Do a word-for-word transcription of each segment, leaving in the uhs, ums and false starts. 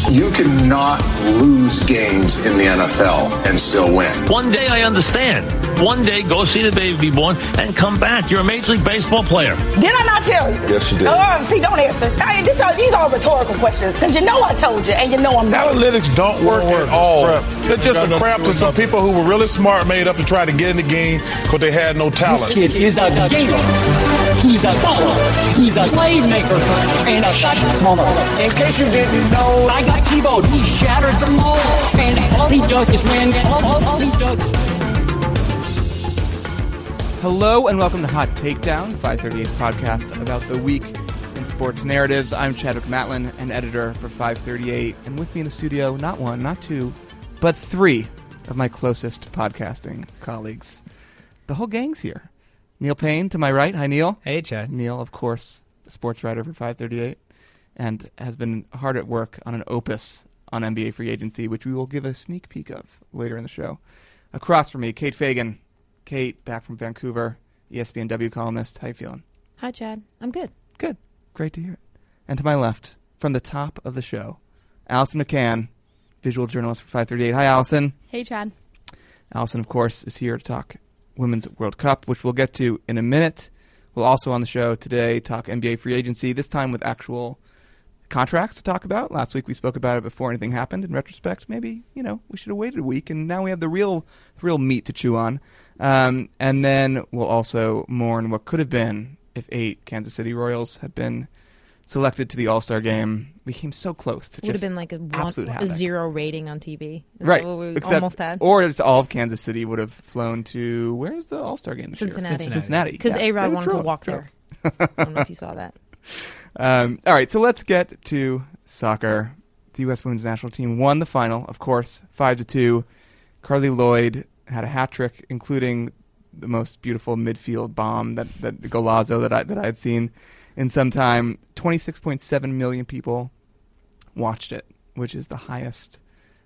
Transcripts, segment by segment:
You cannot lose games in the N F L and still win. One day I understand. One day go see the baby born and come back. You're a Major League Baseball player. Did I not tell you? Yes, you did. Oh, see, don't answer. I mean, this are, these are rhetorical questions because you know I told you and you know I'm right. Analytics don't work at all. It's just a crap to some people who were really smart, made up to try to get in the game because they had no talent. This kid is a gamer. He's a baller. He's a playmaker and a shot caller. In case you didn't know, I got Tebow. He shattered the mold, and all he does is win. All, all, all he does is win. Hello and welcome to Hot Takedown, five thirty-eight's podcast about the week in sports narratives. I'm Chadwick Matlin, an editor for five thirty-eight, and with me in the studio, not one, not two, but three of my closest podcasting colleagues. The whole gang's here. Neil Payne to my right. Hi, Neil. Hey, Chad. Neil, of course, the sports writer for five thirty-eight, and has been hard at work on an opus on N B A free agency, which we will give a sneak peek of later in the show. Across from me, Kate Fagan. Kate, back from Vancouver, E S P N W columnist. How you feeling? Hi, Chad. I'm good. Good. Great to hear it. And to my left, from the top of the show, Allison McCann, visual journalist for five thirty-eight. Hi, Allison. Hey, Chad. Allison, of course, is here to talk Women's World Cup, which we'll get to in a minute. We'll also on the show today talk N B A free agency, this time with actual contracts to talk about. Last week we spoke about it before anything happened. In retrospect, maybe, you know, we should have waited a week, and now we have the real real meat to chew on. Um, and then we'll also mourn what could have been if eight Kansas City Royals had been selected to the All-Star game. We came so close to would just have been like a, one, absolute a havoc. zero rating on T V. Is right. that what we Except, almost had? Or it's all of Kansas City would have flown to, where's the All-Star game this Cincinnati. year? Cincinnati. Because yeah. A-Rod wanted drill, to walk drill. there. I don't know if you saw that. Um, all right, so let's get to soccer. The U S women's national team won the final, of course, five to two. Carly Lloyd had a hat trick, including the most beautiful midfield bomb that that the golazo that I that I had seen in some time. twenty-six point seven million people watched it, which is the highest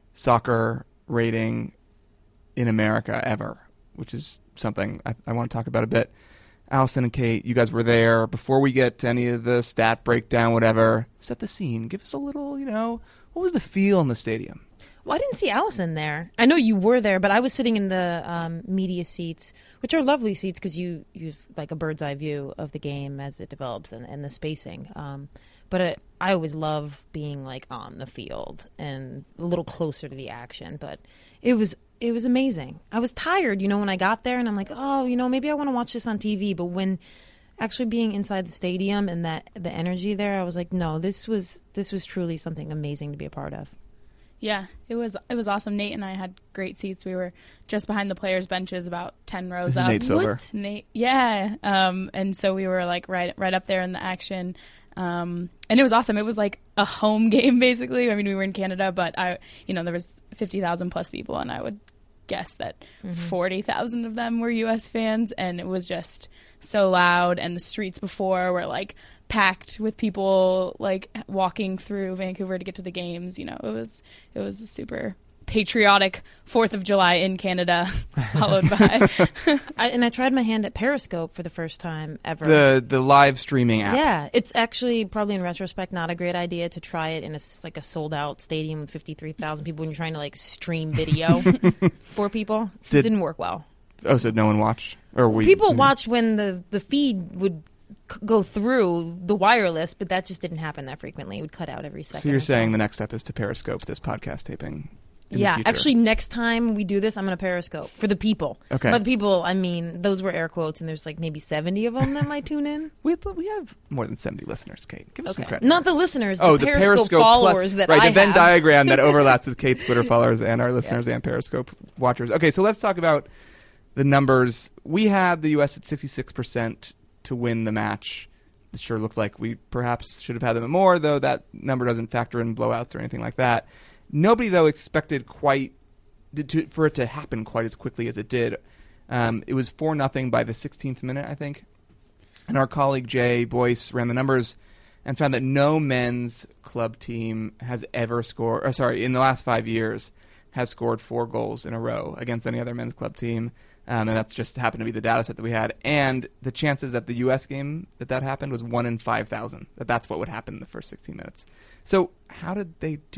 soccer rating in America ever, which is something I, I want to talk about a bit. Allison and Kate, you guys were there. Before we get to any of the stat breakdown, whatever, set the scene. Give us a little, you know, what was the feel in the stadium? Well, I didn't see Allison there. I know you were there, but I was sitting in the um, media seats, which are lovely seats because you, you have like a bird's eye view of the game as it develops and, and the spacing. Um, but it, I always love being like on the field and a little closer to the action. But it was it was amazing. I was tired, you know, when I got there, and I'm like, oh, you know, maybe I want to watch this on T V. But when actually being inside the stadium and that the energy there, I was like, no, this was this was truly something amazing to be a part of. Yeah, it was it was awesome. Nate and I had great seats. We were just behind the players' benches, about ten rows this up. Is Nate Silver. What? Nate, yeah. Um, and so we were like right right up there in the action. Um, and it was awesome. It was like a home game basically. I mean, we were in Canada, but I, you know, there was fifty thousand plus people, and I would guess that mm-hmm. forty thousand of them were U S fans, and it was just so loud. And the streets before were like packed with people like walking through Vancouver to get to the games. You know, it was it was a super patriotic fourth of July in Canada, followed by. I, and I tried my hand at Periscope for the first time ever. The the live streaming app. Yeah, it's actually probably in retrospect not a great idea to try it in a like a sold out stadium with fifty-three thousand people when you're trying to like stream video for people. So it didn't work well. Oh, so no one watched, or we people mm-hmm. watched when the the feed would go through the wireless, but that just didn't happen that frequently. It would cut out every second. So you're saying so. The next step is to Periscope this podcast taping? Yeah, actually, next time we do this, I'm going to Periscope for the people. Okay. But the people, I mean, those were air quotes, and there's like maybe seventy of them that might tune in. We we have more than seventy listeners, Kate. Give us okay. some credit. Not the listeners, the, oh, the Periscope, Periscope followers plus, that right, I the Venn have. diagram that overlaps with Kate's Twitter followers and our listeners yeah. and Periscope watchers. Okay, so let's talk about the numbers. We had the U S at sixty-six percent to win the match. It sure looked like we perhaps should have had them at more, though that number doesn't factor in blowouts or anything like that. Nobody, though, expected quite to, for it to happen quite as quickly as it did. Um, it was four nothing by the sixteenth minute, I think. And our colleague Jay Boyce ran the numbers and found that no men's club team has ever scored, or sorry, in the last five years, has scored four goals in a row against any other men's club team. Um, and that's just happened to be the data set that we had. And the chances that the U S game that that happened was one in five thousand. That that's what would happen in the first sixteen minutes. So how did they do it?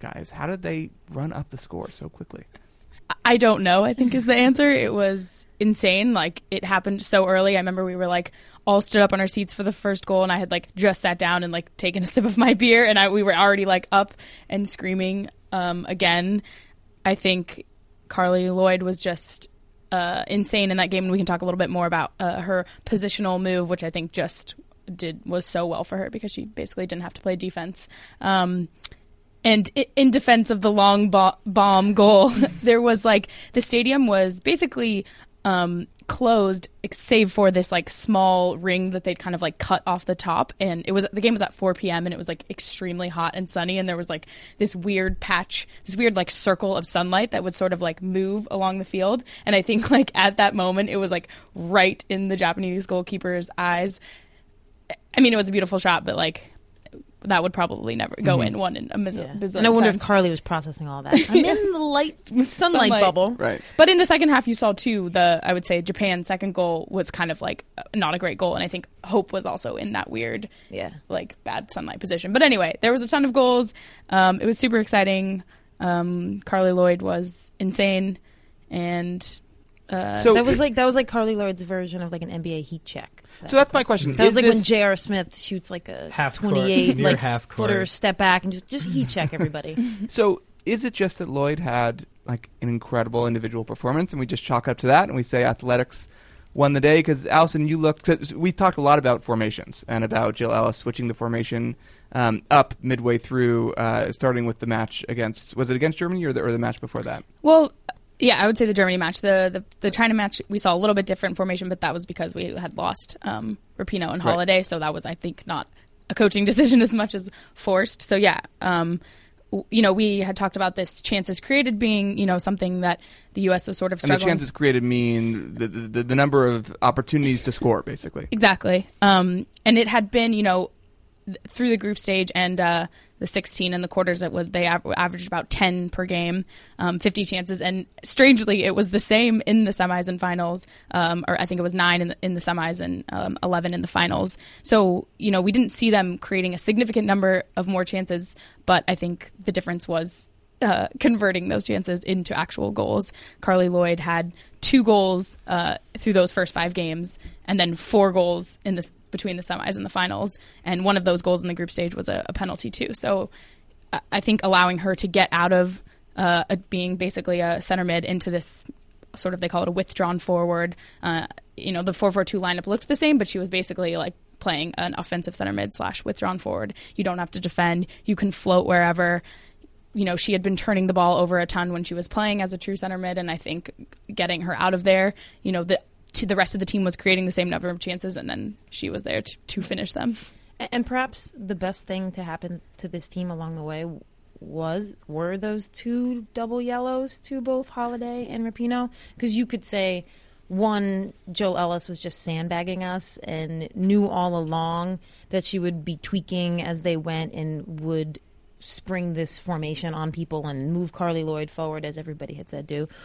guys? How did they run up the score so quickly? I don't know, I think is the answer. It was insane. Like, it happened so early. I remember we were, like, all stood up on our seats for the first goal, and I had, like, just sat down and, like, taken a sip of my beer, and I, we were already, like, up and screaming um, again. I think Carly Lloyd was just uh, insane in that game, and we can talk a little bit more about uh, her positional move, which I think just did was so well for her because she basically didn't have to play defense. Um And in defense of the long bo- bomb goal, there was like the stadium was basically um, closed, save for this like small ring that they'd kind of like cut off the top. And it was the game was at four p.m. and it was like extremely hot and sunny. And there was like this weird patch, this weird like circle of sunlight that would sort of like move along the field. And I think like at that moment, it was like right in the Japanese goalkeeper's eyes. I mean, it was a beautiful shot, but like. That would probably never go mm-hmm. in one in a million yeah. times. And I wonder if Carly was processing all that. I'm in the light sunlight, sunlight bubble. Right. But in the second half, you saw, too, the I would say Japan's second goal was kind of like not a great goal. And I think Hope was also in that weird, yeah. like bad sunlight position. But anyway, there was a ton of goals. Um, it was super exciting. Um, Carly Lloyd was insane. And uh, so that was like that was like Carly Lloyd's version of like an N B A heat check. So that's my question. That was like this... when J R. Smith shoots like a half twenty-eight court, like half footer court. step back and just just heat check everybody. So is it just that Lloyd had like an incredible individual performance and we just chalk up to that and we say athletics won the day? Because Allison, you looked. Cause we talked a lot about formations and about Jill Ellis switching the formation um, up midway through, uh, starting with the match against was it against Germany or the or the match before that? Well. Yeah, I would say the Germany match. The, the the China match, we saw a little bit different formation, but that was because we had lost um, Rapinoe and Holiday, right. So that was, I think, not a coaching decision as much as forced. So, yeah, um, w- you know, we had talked about this chances created being, you know, something that the U S was sort of struggling. And the chances created mean the, the, the number of opportunities to score, basically. Exactly. Um, and it had been, you know, th- through the group stage and uh, the sixteen and the quarters, it was, they av- averaged about ten per game, um, fifty chances. And strangely, it was the same in the semis and finals, um, or I think it was nine in the, in the semis and um, eleven in the finals. So, you know, we didn't see them creating a significant number of more chances, but I think the difference was uh, converting those chances into actual goals. Carly Lloyd had two goals uh, through those first five games and then four goals in the between the semis and the finals, and one of those goals in the group stage was a, a penalty too. So I think allowing her to get out of uh, a, being basically a center mid into this sort of, they call it a withdrawn forward. Uh, you know, the four four two lineup looked the same, but she was basically like playing an offensive center mid slash withdrawn forward. You don't have to defend. You can float wherever. You know, she had been turning the ball over a ton when she was playing as a true center mid, and I think getting her out of there, you know, the to the rest of the team was creating the same number of chances, and then she was there to, to finish them. And perhaps the best thing to happen to this team along the way was were those two double yellows to both Holiday and Rapinoe, because you could say one, Jill Ellis was just sandbagging us and knew all along that she would be tweaking as they went and would spring this formation on people and move Carly Lloyd forward, as everybody had said do.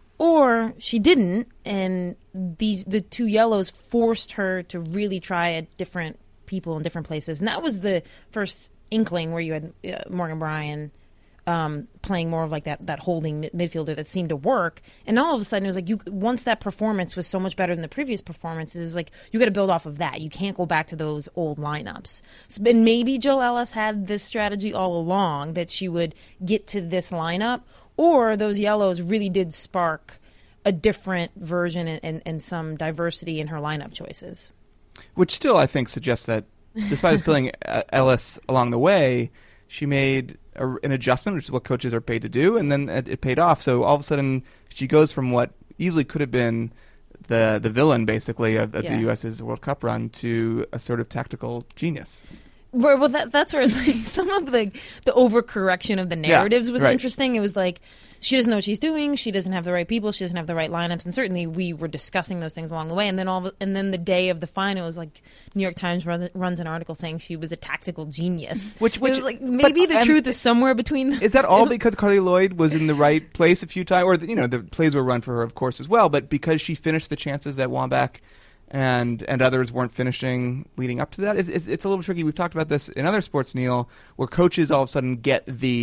Or she didn't, and these the two yellows forced her to really try at different people in different places. And that was the first inkling where you had uh, Morgan Bryan um, playing more of like that, that holding midfielder that seemed to work. And all of a sudden it was like, you once that performance was so much better than the previous performances, it was like, you got to build off of that. You can't go back to those old lineups. So, and maybe Jill Ellis had this strategy all along, that she would get to this lineup, or those yellows really did spark a different version and, and, and some diversity in her lineup choices. Which still, I think, suggests that despite spilling uh, Ellis along the way, she made a, an adjustment, which is what coaches are paid to do, and then it, it paid off. So all of a sudden, she goes from what easily could have been the the villain, basically, of, of yeah. the U S's World Cup run to a sort of tactical genius. Well, that, that's where it's like some of the the overcorrection of the narratives yeah, was right. interesting. It was like, she doesn't know what she's doing. She doesn't have the right people. She doesn't have the right lineups. And certainly we were discussing those things along the way. And then all, of, and then the day of the final, it was like New York Times runs, runs an article saying she was a tactical genius. Which, which it was like maybe but, the truth is somewhere between. Those is that two. all because Carly Lloyd was in the right place a few times, or you know the plays were run for her, of course, as well. But because she finished the chances at Wambach, and and others weren't finishing leading up to that. It's, it's, it's a little tricky. We've talked about this in other sports, Neil, where coaches all of a sudden get the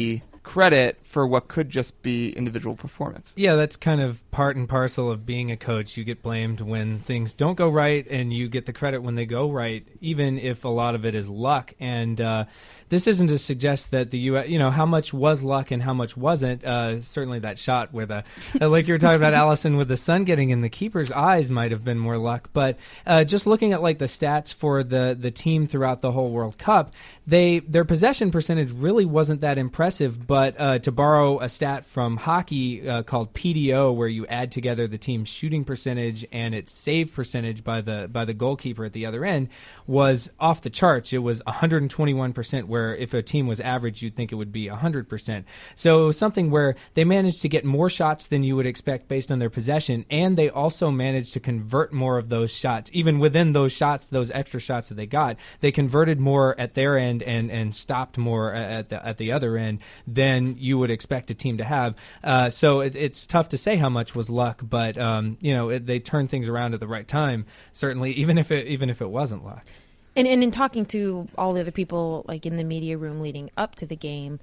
credit for what could just be individual performance. Yeah, that's kind of part and parcel of being a coach. You get blamed when things don't go right, and you get the credit when they go right, even if a lot of it is luck. And uh, this isn't to suggest that the U S, you know, how much was luck and how much wasn't. Uh, certainly that shot with a, like you were talking about, Allison, with the sun getting in the keeper's eyes might have been more luck. But uh, just looking at like the stats for the the team throughout the whole World Cup, they their possession percentage really wasn't that impressive. But uh, to borrow a stat from hockey uh, called P D O, where you add together the team's shooting percentage and its save percentage by the by the goalkeeper at the other end, was off the charts. It was one hundred twenty-one percent, where if a team was average, you'd think it would be one hundred percent. So it was something where they managed to get more shots than you would expect based on their possession, and they also managed to convert more of those shots. Even within those shots, those extra shots that they got, they converted more at their end and, and stopped more at the at the other end than you would expect a team to have. Uh, so it, it's tough to say how much was luck, but um, you know it, they turned things around at the right time. Certainly, even if it even if it wasn't luck. And, and in talking to all the other people, like in the media room leading up to the game,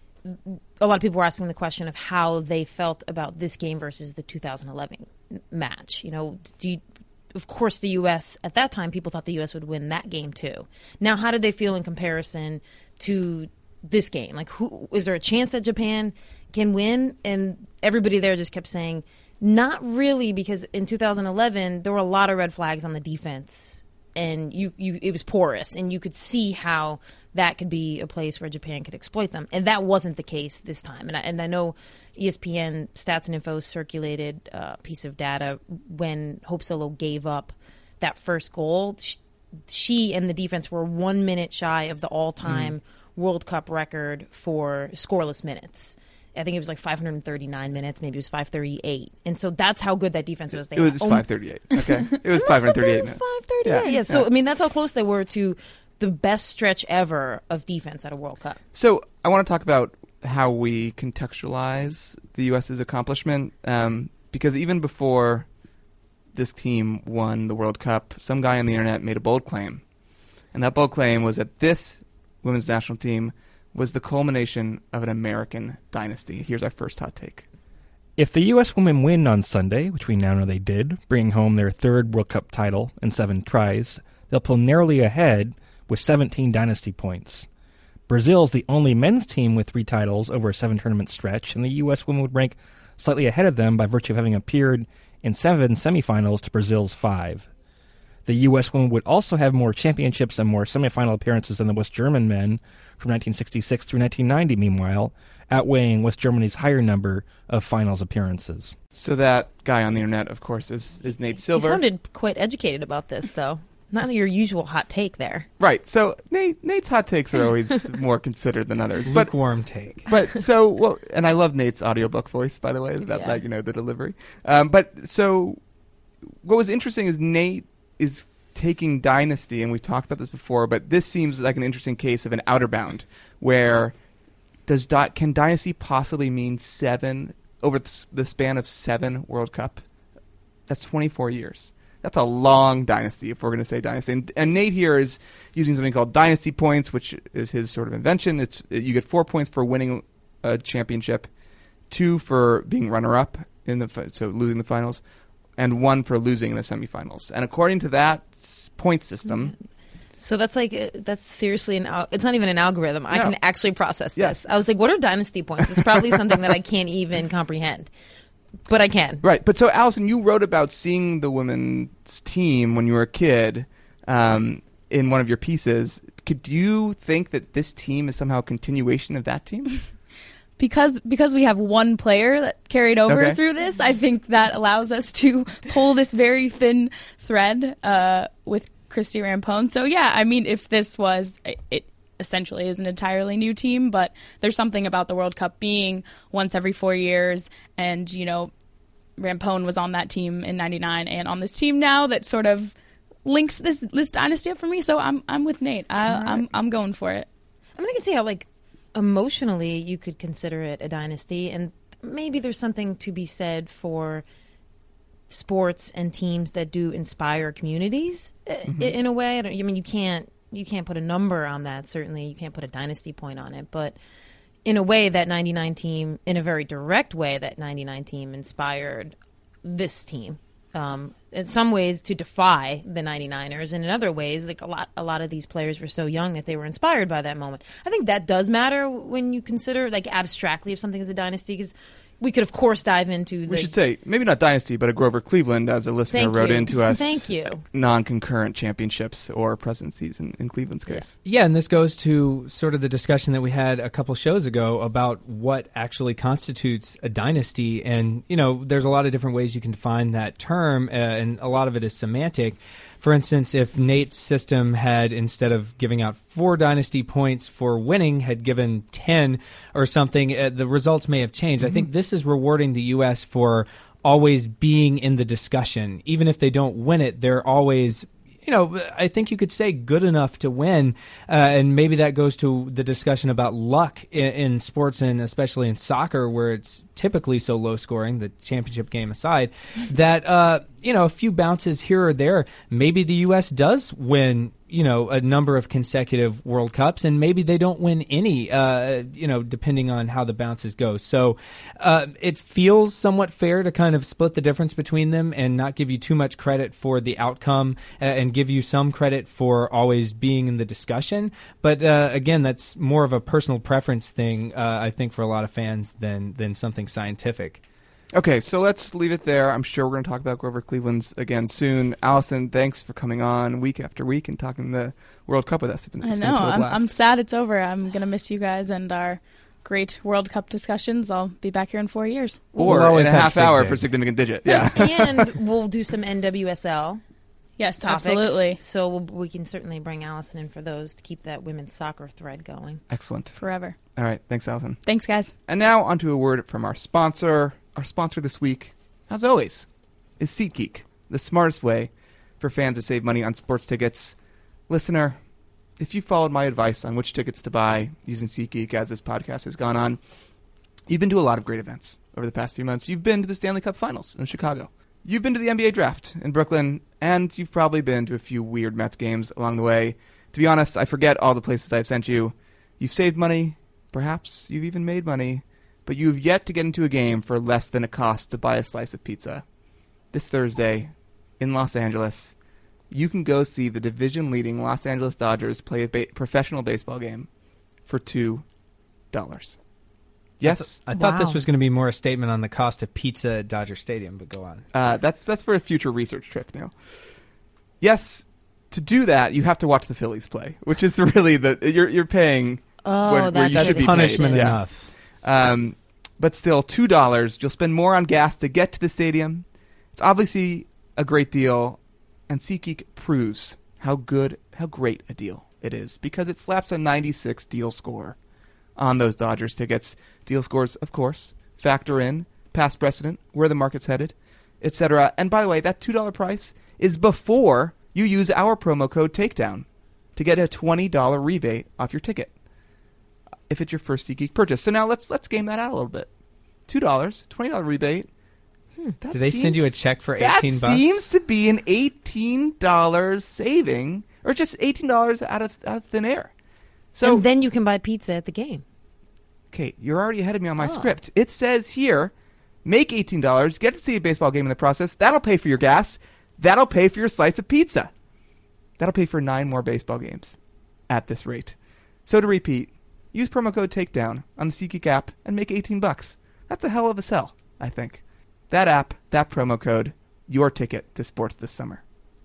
a lot of people were asking the question of how they felt about this game versus the two thousand eleven match. You know, do you, of course, the U S at that time, people thought the U S would win that game too. Now, how did they feel in comparison to this game? Like, who is there a chance that Japan can win? And everybody there just kept saying, not really, because in two thousand eleven there were a lot of red flags on the defense. And you, you, it was porous, and you could see how that could be a place where Japan could exploit them. And that wasn't the case this time. And I, and I know E S P N Stats and Info circulated a piece of data when Hope Solo gave up that first goal. She, she and the defense were one minute shy of the all-time mm. World Cup record for scoreless minutes. I think it was like five hundred thirty-nine minutes. Maybe it was five thirty-eight. And so that's how good that defense was. They it was just five thirty-eight. Okay. It was five hundred thirty-eight minutes. five thirty-eight. Yeah. yeah. So, yeah. I mean, that's how close they were to the best stretch ever of defense at a World Cup. So I want to talk about how we contextualize the U S's accomplishment. Um, because even before this team won the World Cup, some guy on the internet made a bold claim. And that bold claim was that this women's national team was the culmination of an American dynasty. Here's our first hot take. If the U S women win on Sunday, which we now know they did, bringing home their third World Cup title in seven tries, they'll pull narrowly ahead with seventeen dynasty points. Brazil's the only men's team with three titles over a seven-tournament stretch, and the U S women would rank slightly ahead of them by virtue of having appeared in seven semifinals to Brazil's five. The U S women would also have more championships and more semifinal appearances than the West German men from nineteen sixty-six through nineteen ninety, meanwhile, outweighing West Germany's higher number of finals appearances. So that guy on the internet, of course, is, is Nate Silver. You sounded quite educated about this, though. Not your usual hot take there. Right. So Nate, Nate's hot takes are always more considered than others. But, lukewarm take. But so, well, and I love Nate's audiobook voice, by the way, that, yeah. that you know, the delivery. Um, but so what was interesting is Nate is taking dynasty, and we've talked about this before, but this seems like an interesting case of an outer bound, where does di- can dynasty possibly mean seven, over the span of seven World Cup? That's twenty-four years. That's a long dynasty, if we're going to say dynasty. And, and Nate here is using something called dynasty points, which is his sort of invention. It's you get four points for winning a championship, two for being runner-up in the so losing the finals, and one for losing in the semifinals. And according to that point system, so that's like uh, that's seriously an. Al- it's not even an algorithm. I No. can actually process Yeah. this. I was like, what are dynasty points? It's probably something that I can't even comprehend, but I can. right? But so, Allison, you wrote about seeing the women's team when you were a kid um, in one of your pieces. Could you think that this team is somehow a continuation of that team? Because because we have one player that carried over Okay. through this, I think that allows us to pull this very thin thread uh, with Christy Rampone. So, yeah, I mean, if this was, it, it essentially is an entirely new team, but there's something about the World Cup being once every four years, and, you know, Rampone was on that team in ninety-nine and on this team now that sort of links this this dynasty up for me. So I'm I'm with Nate. I, All right. I'm I'm going for it. I mean, I can see how, like, emotionally you could consider it a dynasty, and maybe there's something to be said for sports and teams that do inspire communities mm-hmm. in a way. I, don't, I mean, you can't you can't put a number on that. Certainly, you can't put a dynasty point on it. But in a way, that ninety-nine team, in a very direct way, that ninety-nine team inspired this team. Um, in some ways to defy the ninety-niners, and in other ways, like a lot, a lot of these players were so young that they were inspired by that moment. I think that does matter when you consider, like, abstractly if something is a dynasty, because we could, of course, dive into the... We should say, maybe not dynasty, but a Grover Cleveland, as a listener Thank wrote you. into us. Thank you. Non-concurrent championships or presidencies in, in Cleveland's case. Yeah, and this goes to sort of the discussion that we had a couple shows ago about what actually constitutes a dynasty. And, you know, there's a lot of different ways you can define that term, uh, and a lot of it is semantic. For instance, if Nate's system had, instead of giving out four dynasty points for winning, had given ten or something, uh, the results may have changed. Mm-hmm. I think this is rewarding the U S for always being in the discussion. Even if they don't win it, they're always, you know, I think you could say good enough to win. Uh, and maybe that goes to the discussion about luck in, in sports, and especially in soccer, where it's typically so low scoring, the championship game aside, that, uh, you know, a few bounces here or there, maybe the U S does win, you know, a number of consecutive World Cups, and maybe they don't win any, uh, you know, depending on how the bounces go. So uh, it feels somewhat fair to kind of split the difference between them and not give you too much credit for the outcome, uh, and give you some credit for always being in the discussion. But uh, again, that's more of a personal preference thing, uh, I think, for a lot of fans than than something scientific. Okay, so let's leave it there. I'm sure we're going to talk about Grover Cleveland's again soon. Allison, thanks for coming on week after week and talking the World Cup with us. It's been, I it's know. been a total I'm, blast. I'm sad it's over. I'm going to miss you guys and our great World Cup discussions. I'll be back here in four years. Or We'll in a half hour day. for Significant Digit. Yeah. And we'll do some N W S L. Yes, topics. absolutely. So we'll, we can certainly bring Allison in for those to keep that women's soccer thread going. Excellent. Forever. All right. Thanks, Allison. Thanks, guys. And now on to a word from our sponsor. Our sponsor this week, as always, is SeatGeek, the smartest way for fans to save money on sports tickets. Listener, if you followed my advice on which tickets to buy using SeatGeek as this podcast has gone on, you've been to a lot of great events over the past few months. You've been to the Stanley Cup Finals in Chicago. You've been to the N B A Draft in Brooklyn, and you've probably been to a few weird Mets games along the way. To be honest, I forget all the places I've sent you. You've saved money. Perhaps you've even made money. But you have yet to get into a game for less than it costs to buy a slice of pizza. This Thursday, in Los Angeles, you can go see the division-leading Los Angeles Dodgers play a ba- professional baseball game for two dollars. Yes? I, th- I thought Wow. this was going to be more a statement on the cost of pizza at Dodger Stadium, but go on. Uh, that's that's for a future research trip now. Yes, to do that, you have to watch the Phillies play, which is really the you're you're paying Oh, where, where that's you should be punishment paid. enough. Um, but still, two dollars. You'll spend more on gas to get to the stadium. It's obviously a great deal, and SeatGeek proves how good, how great a deal it is because it slaps a ninety-six deal score on those Dodgers tickets. Deal scores, of course, factor in past precedent, where the market's headed, et cetera. And by the way, that two dollars price is before you use our promo code TAKEDOWN to get a twenty dollars rebate off your ticket if it's your first SeatGeek purchase. So now let's let's game that out a little bit. two dollars, twenty dollars rebate. Hmm, that Do they seems, send you a check for that eighteen bucks? seems to be an eighteen dollars saving, or just eighteen dollars out of, out of thin air. So, and then you can buy pizza at the game. Kate, you're already ahead of me on my Oh. script. It says here, make eighteen dollars, get to see a baseball game in the process. That'll pay for your gas. That'll pay for your slice of pizza. That'll pay for nine more baseball games at this rate. So to repeat, use promo code TAKEDOWN on the SeatGeek app and make eighteen bucks. That's a hell of a sell, I think. That app, that promo code, your ticket to sports this summer.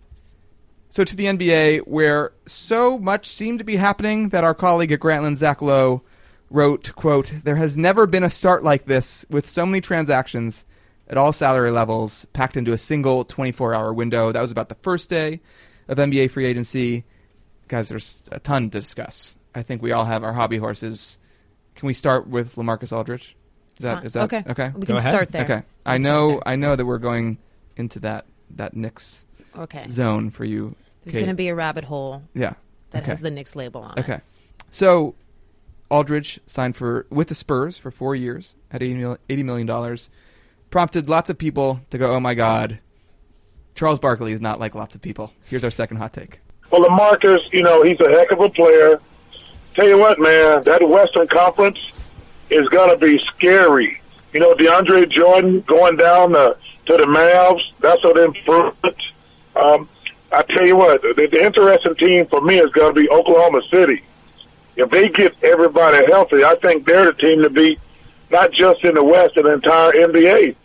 So to the N B A, where so much seemed to be happening that our colleague at Grantland, Zach Lowe, wrote, quote, "There has never been a start like this with so many transactions at all salary levels packed into a single twenty-four hour window." That was about the first day of N B A free agency. Guys, there's a ton to discuss. I think we all have our hobby horses. Can we start with LaMarcus Aldridge? Is that Fine. is that okay? okay? We Go can ahead. start there. Okay. I Let's know start I know that we're going into that that Knicks there. Okay. zone for you. There's Kate. going to be a rabbit hole Yeah. that okay. has the Knicks label on it. Okay. So Aldridge signed for with the Spurs for four years at eighty million dollars. Prompted lots of people to go, oh, my God, Charles Barkley is not like lots of people. Here's our second hot take. Well, LaMarcus, you know, he's a heck of a player. Tell you what, man, that Western Conference, is going to be scary. You know, DeAndre Jordan going down the, to the Mavs, that's an improvement. Um, I tell you what, the, the interesting team for me is going to be Oklahoma City. If they get everybody healthy, I think they're the team to beat, not just in the West, in the entire N B A.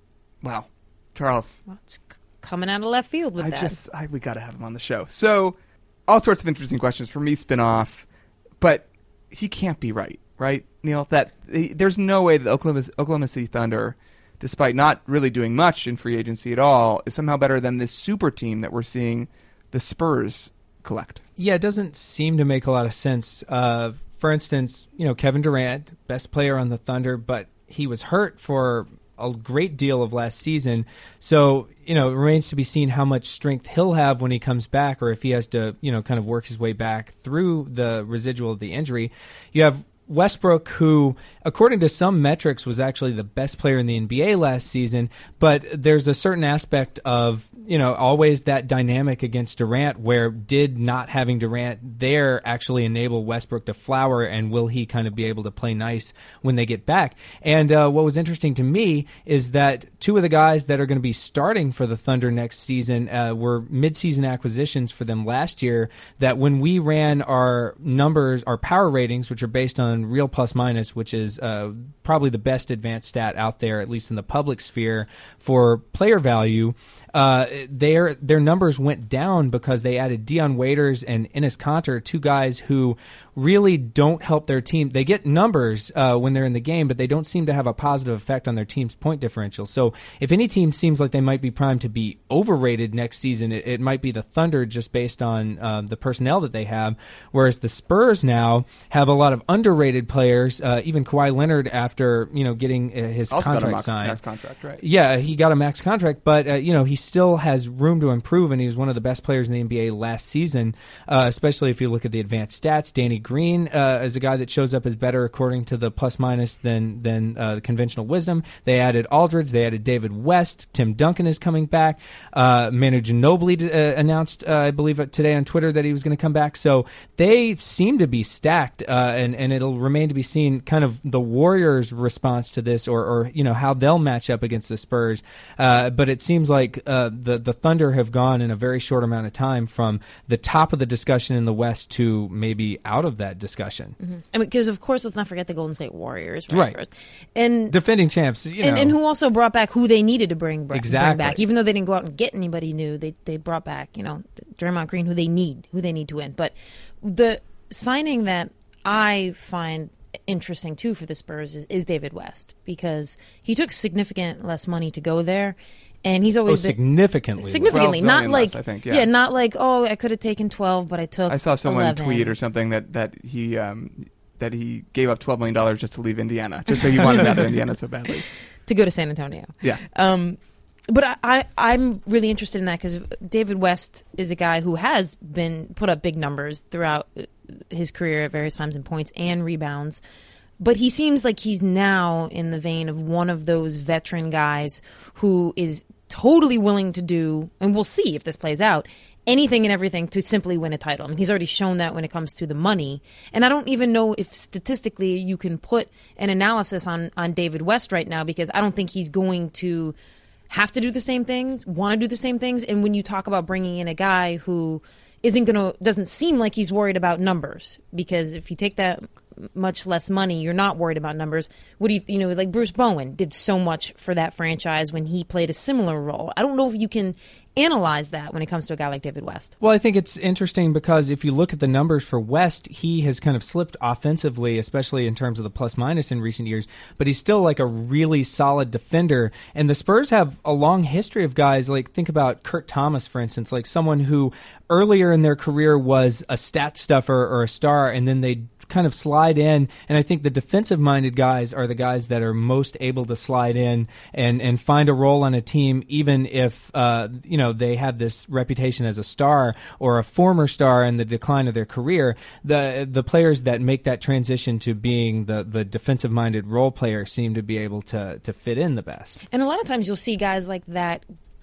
Wow. Charles. Well, it's coming out of left field with I that. just, I, we got to have him on the show. So, all sorts of interesting questions for me spin off, but he can't be right, right, Neil? That he, there's no way that Oklahoma, Oklahoma City Thunder, despite not really doing much in free agency at all, is somehow better than this super team that we're seeing the Spurs collect. Yeah, it doesn't seem to make a lot of sense. Uh, for instance, you know, Kevin Durant, best player on the Thunder, but he was hurt for a great deal of last season. So, you know, it remains to be seen how much strength he'll have when he comes back, or if he has to, you know, kind of work his way back through the residual of the injury. You have Westbrook, who, according to some metrics, was actually the best player in the N B A last season, but there's a certain aspect of, you know, always that dynamic against Durant, where did not having Durant there actually enable Westbrook to flower, and will he kind of be able to play nice when they get back? And uh, what was interesting to me is that two of the guys that are going to be starting for the Thunder next season uh, were mid-season acquisitions for them last year, that when we ran our numbers, our power ratings, which are based on real plus minus, which is uh, probably the best advanced stat out there, at least in the public sphere, for player value, uh, their their numbers went down because they added Dion Waiters and Enes Kanter, two guys who really don't help their team. They get numbers uh, when they're in the game, but they don't seem to have a positive effect on their team's point differential. So if any team seems like they might be primed to be overrated next season, it, it might be the Thunder, just based on uh, the personnel that they have, whereas the Spurs now have a lot of underrated players, uh, even Kawhi Leonard, after, you know, getting uh, his also contract got a max, signed. max contract, right? Yeah, he got a max contract, but uh, you know, he still has room to improve, and he was one of the best players in the N B A last season, uh, especially if you look at the advanced stats. Danny Green uh, is a guy that shows up as better according to the plus minus than than uh, the conventional wisdom. They added Aldridge, they added David West, Tim Duncan is coming back. Uh, Manu Ginobili uh, announced, uh, I believe, today on Twitter that he was going to come back. So they seem to be stacked, uh, and and it'll remain to be seen kind of the Warriors' response to this, or, or you know, how they'll match up against the Spurs. Uh, but it seems like uh, the the Thunder have gone in a very short amount of time from the top of the discussion in the West to maybe out of that discussion. Mm-hmm. I mean, because of course, let's not forget the Golden State Warriors, right? Right. And defending champs, you know. and, and who also brought back who they needed to bring, bring exactly. back, even though they didn't go out and get anybody new. They they brought back, you know, Draymond Green, who they need, who they need to win. But the signing that I find interesting too for the Spurs is, is David West, because he took significant less money to go there, and he's always oh, significantly been, significally less. not like less, I think, yeah. yeah, not like oh I could have taken twelve, but I took. I saw someone eleven. tweet or something that that he um, that he gave up twelve million dollars just to leave Indiana, just so he wanted out of Indiana so badly to go to San Antonio. Yeah. Um, But I, I, I'm really interested in that, because David West is a guy who has been put up big numbers throughout his career at various times in points and rebounds. But he seems like he's now in the vein of one of those veteran guys who is totally willing to do, and we'll see if this plays out, anything and everything to simply win a title. I mean, he's already shown that when it comes to the money. And I don't even know if statistically you can put an analysis on, on David West right now, because I don't think he's going to have to do the same things, want to do the same things. And when you talk about bringing in a guy who isn't going to, doesn't seem like he's worried about numbers, because if you take that much less money, you're not worried about numbers. What do you, you know, like Bruce Bowen did so much for that franchise when he played a similar role. I don't know if you can analyze that when it comes to a guy like David West. Well, I think it's interesting because if you look at the numbers for West, he has kind of slipped offensively, especially in terms of the plus minus in recent years, but he's still like a really solid defender. And the Spurs have a long history of guys, like think about Kurt Thomas, for instance, like someone who earlier in their career was a stat stuffer or a star, and then they kind of slide in, and I think the defensive-minded guys are the guys that are most able to slide in and, and find a role on a team, even if uh, you know they have this reputation as a star or a former star in the decline of their career. The the players that make that transition to being the, the defensive-minded role player seem to be able to to fit in the best. And a lot of times you'll see guys like that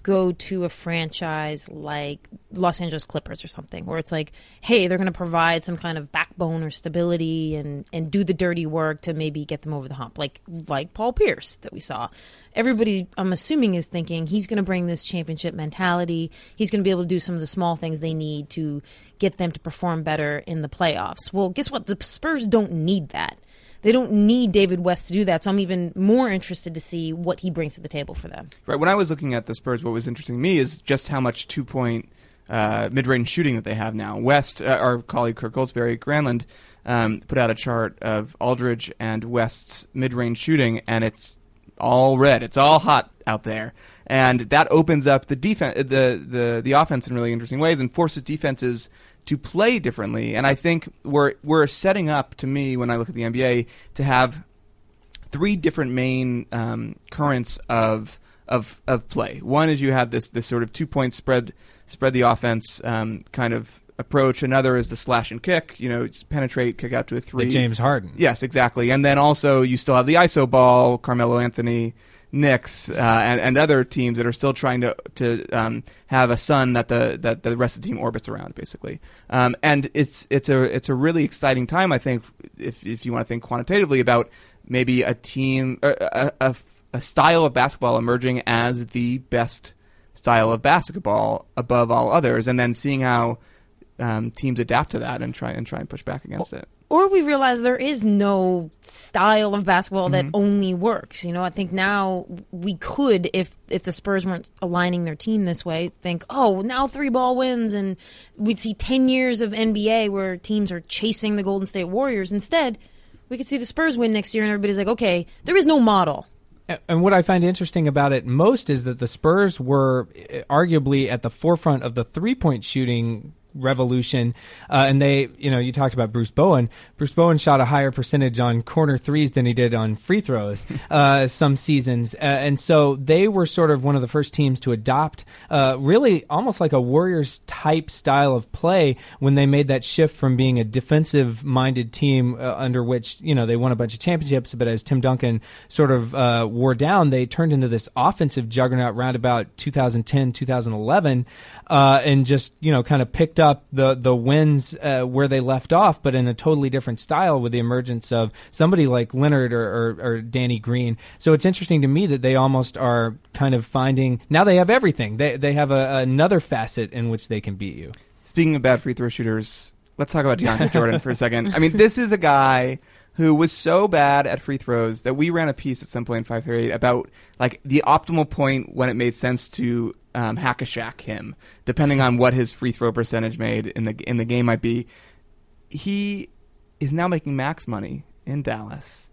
go to a franchise like Los Angeles Clippers or something, where it's like, hey, they're going to provide some kind of backbone or stability and, and do the dirty work to maybe get them over the hump, like like Paul Pierce that we saw. Everybody, I'm assuming, is thinking he's going to bring this championship mentality. He's going to be able to do some of the small things they need to get them to perform better in the playoffs. Well, guess what? The Spurs don't need that. They don't need David West to do that, so I'm even more interested to see what he brings to the table for them. Right. When I was looking at the Spurs, what was interesting to me is just how much two-point uh, mid-range shooting that they have now. West, uh, our colleague Kirk Goldsberry, Granlund, um, put out a chart of Aldridge and West's mid-range shooting, and it's all red. It's all hot out there. And that opens up the defense, the, the, the offense in really interesting ways and forces defenses to play differently. And I think we're we're setting up, to me, when I look at the N B A, to have three different main um, currents of of of play. One is you have this this sort of two point spread spread the offense um, kind of approach. Another is the slash and kick. You know, just penetrate, kick out to a three. The James Harden. Yes, exactly. And then also you still have the I S O ball, Carmelo Anthony, Knicks, uh, and, and other teams that are still trying to to um, have a sun that the that the rest of the team orbits around, basically. Um, and it's it's a it's a really exciting time, I think, if if you want to think quantitatively about maybe a team, a, a, a style of basketball emerging as the best style of basketball above all others, and then seeing how um, teams adapt to that and try and try and push back against it. Or we realize there is no style of basketball that Mm-hmm. only works. You know, I think now we could, if if the Spurs weren't aligning their team this way, think, oh, now three ball wins, and we'd see ten years of N B A where teams are chasing the Golden State Warriors. Instead, we could see the Spurs win next year, and everybody's like, okay, there is no model. And what I find interesting about it most is that the Spurs were arguably at the forefront of the three-point shooting revolution, uh, and they, you know, you talked about Bruce Bowen. Bruce Bowen shot a higher percentage on corner threes than he did on free throws uh, some seasons, uh, and so they were sort of one of the first teams to adopt uh, really almost like a Warriors type style of play when they made that shift from being a defensive minded team uh, under which, you know, they won a bunch of championships, but as Tim Duncan sort of uh, wore down, they turned into this offensive juggernaut round about two thousand ten, two thousand eleven, uh, and just, you know, kind of picked up up the the wins uh, where they left off, but in a totally different style with the emergence of somebody like Leonard or, or, or Danny Green. So it's interesting to me that they almost are kind of finding, now they have everything. They they have a, another facet in which they can beat you. Speaking of bad free throw shooters, let's talk about DeAndre Jordan for a second. I mean, this is a guy who was so bad at free throws that we ran a piece at some point in five thirty-eight about like the optimal point when it made sense to um, hack a Shaq him, depending on what his free throw percentage made in the in the game might be. He is now making max money in Dallas.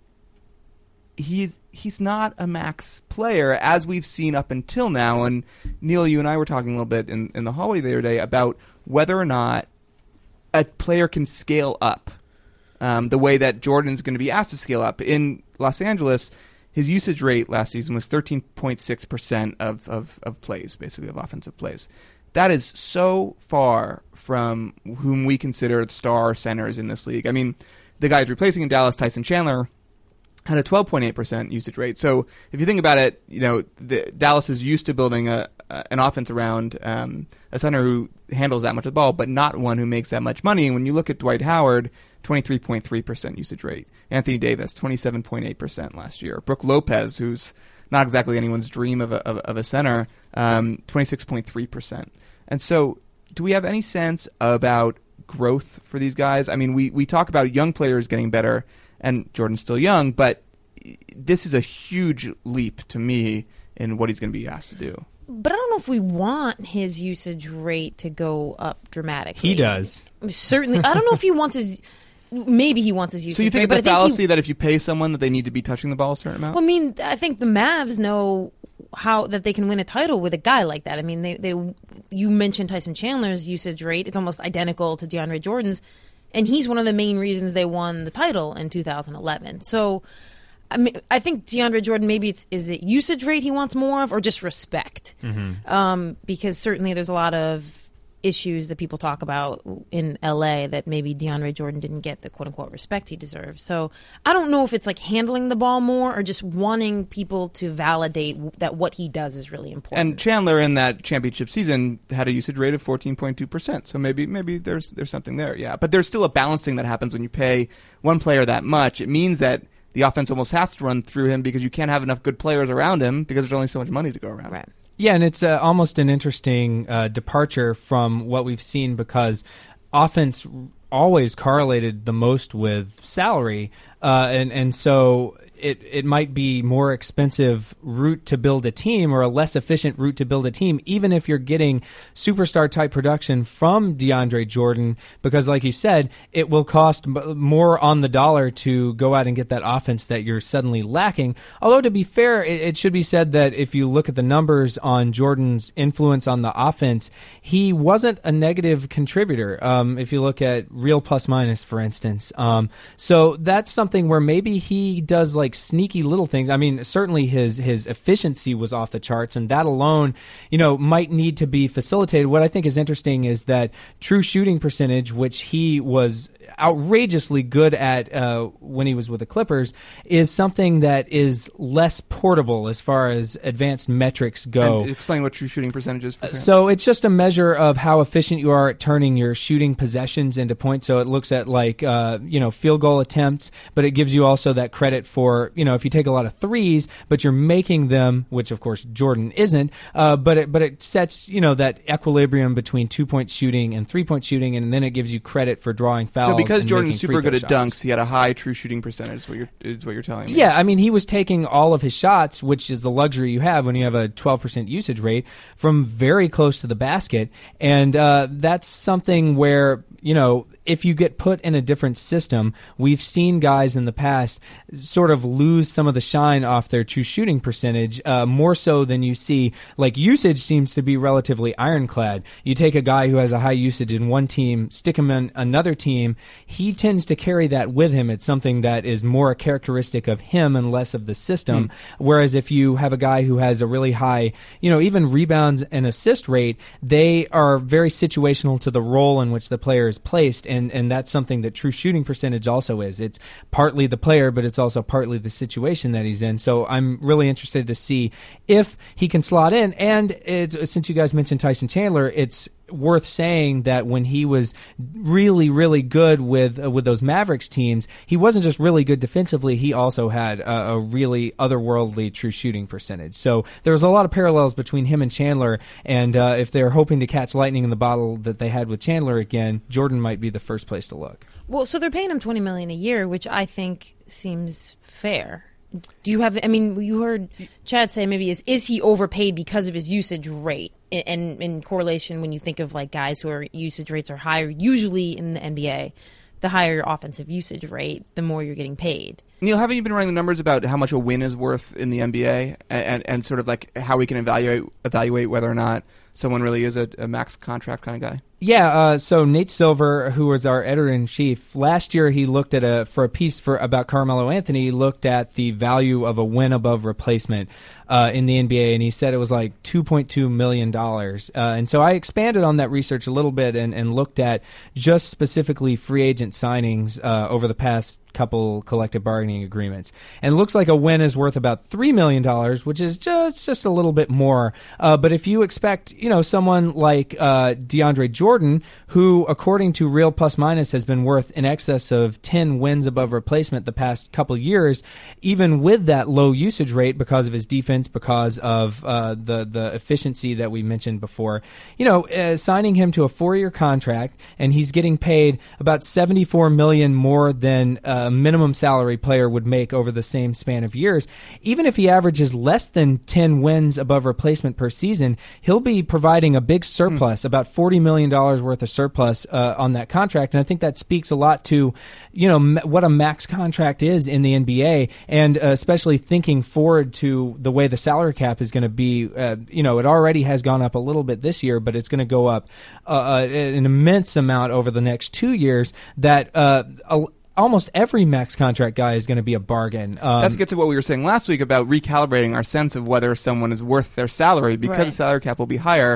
He's he's not a max player, as we've seen up until now. And Neil, you and I were talking a little bit in, in the hallway the other day about whether or not a player can scale up um, the way that Jordan's going to be asked to scale up. In Los Angeles, his usage rate last season was thirteen point six percent of, of, of plays, basically, of offensive plays. That is so far from whom we consider star centers in this league. I mean, the guy who's replacing in Dallas, Tyson Chandler, had a twelve point eight percent usage rate. So if you think about it, you know, the, Dallas is used to building a, a an offense around um, a center who handles that much of the ball, but not one who makes that much money. And when you look at Dwight Howard, twenty-three point three percent usage rate. Anthony Davis, twenty-seven point eight percent last year. Brooke Lopez, who's not exactly anyone's dream of a, of, of a center, um, twenty-six point three percent. And so do we have any sense about growth for these guys? I mean, we, we talk about young players getting better, and Jordan's still young, but this is a huge leap to me in what he's going to be asked to do. But I don't know if we want his usage rate to go up dramatically. He does. Certainly. I don't know if he wants his... Maybe he wants his usage So you think rate, the but I fallacy think he, that if you pay someone that they need to be touching the ball a certain amount? well, I mean, I think the Mavs know how that they can win a title with a guy like that. I mean, they, they you mentioned Tyson Chandler's usage rate. It's almost identical to DeAndre Jordan's, and he's one of the main reasons they won the title in two thousand eleven. So I mean, I think DeAndre Jordan, maybe it's is it usage rate he wants more of, or just respect? Mm-hmm. Um, because certainly there's a lot of issues that people talk about in L A that maybe DeAndre Jordan didn't get the quote-unquote respect he deserves. So I don't know if it's like handling the ball more or just wanting people to validate that what he does is really important. And Chandler in that championship season had a usage rate of fourteen point two percent. So maybe maybe there's there's something there, yeah. But there's still a balancing that happens when you pay one player that much. It means that the offense almost has to run through him because you can't have enough good players around him because there's only so much money to go around. Right. Yeah, and it's uh, almost an interesting uh, departure from what we've seen because offense always correlated the most with salary, uh, and and so it it might be more expensive route to build a team or a less efficient route to build a team, even if you're getting superstar type production from DeAndre Jordan, because like you said, it will cost m- more on the dollar to go out and get that offense that you're suddenly lacking. Although to be fair, it, it should be said that if you look at the numbers on Jordan's influence on the offense, he wasn't a negative contributor. Um, if you look at real plus minus, for instance, um, so that's something where maybe he does like sneaky little things. I mean, certainly his his efficiency was off the charts, and that alone, you know, might need to be facilitated. What I think is interesting is that true shooting percentage, which he was outrageously good at uh, when he was with the Clippers, is something that is less portable as far as advanced metrics go. And explain what true shooting percentage is. For so it's just a measure of how efficient you are at turning your shooting possessions into points. So it looks at like uh, you know field goal attempts, but it gives you also that credit for, you know, if you take a lot of threes, but you're making them, which of course Jordan isn't, uh, but it, but it sets, you know, that equilibrium between two point shooting and three point shooting, and then it gives you credit for drawing fouls. So because and Jordan's super good at shots. dunks, he had a high true shooting percentage. Is what you're is what you're telling me? Yeah, I mean, he was taking all of his shots, which is the luxury you have when you have a twelve percent usage rate, from very close to the basket, and uh, that's something where, you know, if you get put in a different system, we've seen guys in the past sort of lose some of the shine off their true shooting percentage, uh, more so than you see. Like, usage seems to be relatively ironclad. You take a guy who has a high usage in one team, stick him in another team, he tends to carry that with him. It's something that is more a characteristic of him and less of the system. Mm. Whereas if you have a guy who has a really high, you know, even rebounds and assist rate, they are very situational to the role in which the player is placed. And, and that's something that true shooting percentage also is. It's partly the player, but it's also partly the situation that he's in. So I'm really interested to see if he can slot in. And it's, since you guys mentioned Tyson Chandler, it's worth saying that when he was really, really good with uh, with those Mavericks teams, he wasn't just really good defensively, he also had a, a really otherworldly true shooting percentage. So there's a lot of parallels between him and Chandler, and uh, if they're hoping to catch lightning in the bottle that they had with Chandler again, Jordan might be the first place to look. Well, so they're paying him twenty million dollars a year, which I think seems fair. Do you have, I mean, you heard Chad say maybe is is he overpaid because of his usage rate? And in correlation, when you think of like guys who are usage rates are higher, usually in the N B A, the higher your offensive usage rate, the more you're getting paid. Neil, haven't you been running the numbers about how much a win is worth in the N B A, and, and, and sort of like how we can evaluate evaluate whether or not someone really is a, a max contract kind of guy? Yeah, uh, so Nate Silver, who was our editor-in-chief, last year he looked at a for a piece for about Carmelo Anthony, he looked at the value of a win above replacement uh, in the N B A, and he said it was like two point two million dollars. Uh, and so I expanded on that research a little bit and, and looked at just specifically free agent signings uh, over the past couple collective bargaining agreements. And it looks like a win is worth about three million dollars, which is just, just a little bit more. Uh, but if you expect, you know, someone like uh, DeAndre Jordan, who, according to Real Plus Minus, has been worth in excess of ten wins above replacement the past couple years, even with that low usage rate because of his defense, because of uh, the, the efficiency that we mentioned before, you know, uh, signing him to a four-year contract, and he's getting paid about seventy-four million dollars more than uh, a minimum salary player would make over the same span of years. Even if he averages less than ten wins above replacement per season, he'll be providing a big surplus, mm. about forty million dollars worth of surplus uh, on that contract. And I think that speaks a lot to, you know, m- what a max contract is in the N B A, and uh, especially thinking forward to the way the salary cap is going to be. Uh, you know, it already has gone up a little bit this year, but it's going to go up uh, an immense amount over the next two years. That uh, a, almost every max contract guy is going to be a bargain. Um, That's to get to what we were saying last week about recalibrating our sense of whether someone is worth their salary, because right. the salary cap will be higher.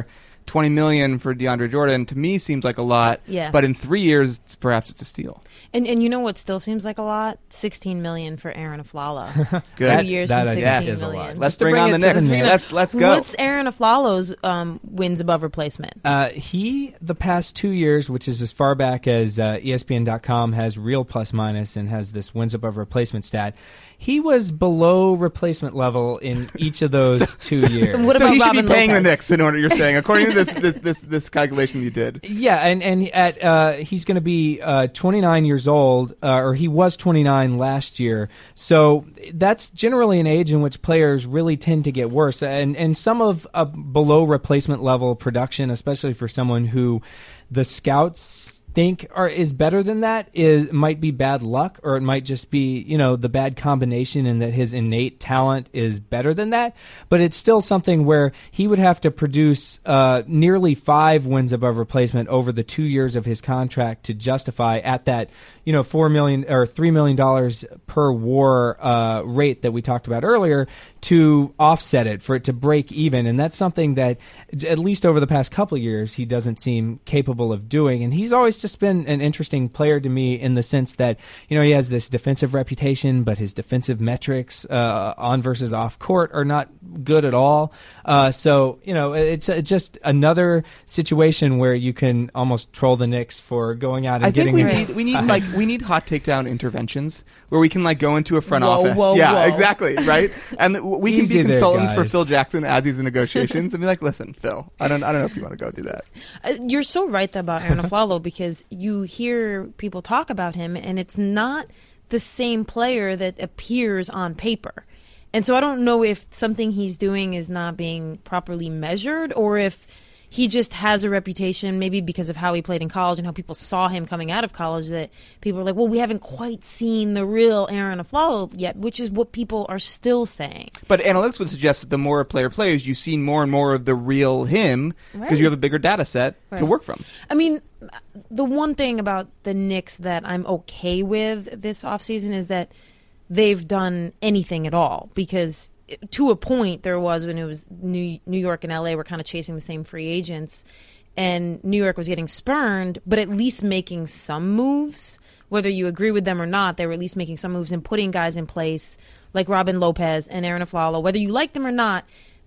twenty million dollars for DeAndre Jordan to me seems like a lot. Yeah. But in three years, perhaps it's a steal. And and you know what still seems like a lot? sixteen million dollars for Aaron Aflalo. Good. Two years that and I sixteen think is a million. lot. Let's Just to bring, bring on it the to Knicks. the Knicks. Let's let's go. What's Aaron Aflalo's um, wins above replacement? Uh, he, the past two years, which is as far back as uh, E S P N dot com has real plus minus and has this wins above replacement stat, he was below replacement level in each of those two years. What so about he should Robin be paying Lopez? the Knicks in order, you're saying, according to this this, this this calculation you did. Yeah, and and at uh, he's going to be uh, twenty-nine years old, uh, or he was twenty-nine last year. So that's generally an age in which players really tend to get worse, and and some of a below replacement level production, especially for someone who the scouts think are is better than that, is might be bad luck, or it might just be, you know, the bad combination and that his innate talent is better than that. But it's still something where he would have to produce uh, nearly five wins above replacement over the two years of his contract to justify at that, you know, four million or three million dollars per war uh, rate that we talked about earlier, to offset it, for it to break even. And that's something that, at least over the past couple of years, he doesn't seem capable of doing. And he's always just been an interesting player to me in the sense that, you know, he has this defensive reputation, but his defensive metrics uh, on versus off court are not good at all. Uh, so, you know, it's, it's just another situation where you can almost troll the Knicks for going out and I getting think we him. need we need like we need hot takedown interventions where we can like go into a front Whoa, office. whoa, yeah, whoa. exactly, right? And th- we can Easy be there, consultants for guys. Phil Jackson as he's in negotiations and be like, "Listen, Phil, I don't I don't know if you want to go do that." Uh, you're so right about Aaron Aflalo, because you hear people talk about him, and it's not the same player that appears on paper. And so I don't know if something he's doing is not being properly measured, or if he just has a reputation, maybe because of how he played in college and how people saw him coming out of college, that people are like, well, we haven't quite seen the real Aaron Aflalo yet, which is what people are still saying. But analytics would suggest that the more a player plays, you see more and more of the real him because Right. you have a bigger data set Right. to work from. I mean, the one thing about the Knicks that I'm okay with this offseason is that they've done anything at all, because to a point there was when it was New, New York and L A were kind of chasing the same free agents, and New York was getting spurned, but at least making some moves. Whether you agree with them or not, they were at least making some moves and putting guys in place like Robin Lopez and Aaron Aflalo. Whether you like them or not,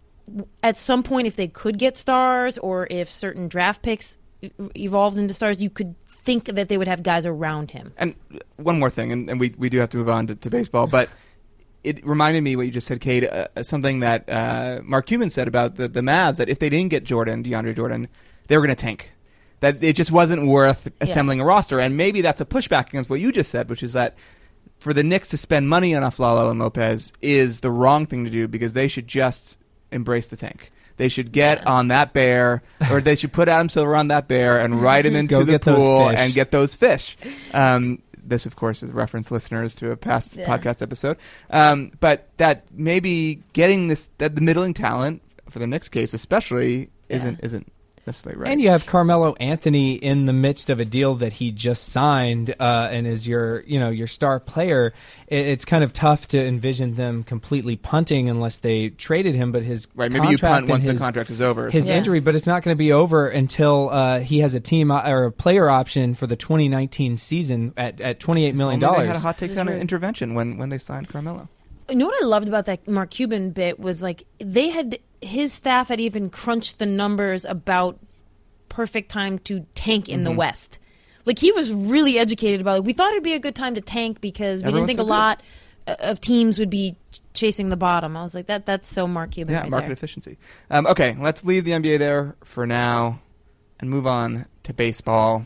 at some point, if they could get stars, or if certain draft picks evolved into stars, you could think that they would have guys around him. And one more thing, and, and we, we do have to move on to, to baseball, but it reminded me what you just said, Kate, uh, something that uh, Mark Cuban said about the, the Mavs, that if they didn't get Jordan, DeAndre Jordan, they were going to tank. That it just wasn't worth assembling yeah. a roster. And maybe that's a pushback against what you just said, which is that for the Knicks to spend money on Aflalo and Lopez is the wrong thing to do, because they should just embrace the tank. They should get yeah. on that bear, or they should put Adam Silver on that bear and ride him into the pool and get those fish. Um, this, of course, is reference, listeners, to a past yeah. podcast episode. Um, but that maybe getting this, that the middling talent, for the Knicks case especially, yeah. isn't isn't necessarily right. And you have Carmelo Anthony in the midst of a deal that he just signed, uh, and is your, you know, your star player. It, it's kind of tough to envision them completely punting unless they traded him. But his right, maybe you punt once his, the contract is over. His yeah. injury, but it's not going to be over until uh, he has a team or a player option for the twenty nineteen season at at twenty-eight million dollars. Only they had a hot take down intervention when when they signed Carmelo. You know what I loved about that Mark Cuban bit was, like, they had, his staff had even crunched the numbers about perfect time to tank in mm-hmm. the West. Like, he was really educated about it. We thought it'd be a good time to tank because we Everyone's didn't think so a lot good. of teams would be chasing the bottom. I was like, that that's so Mark Cuban. Yeah, right market there. efficiency. Um, okay, let's leave the N B A there for now and move on to baseball.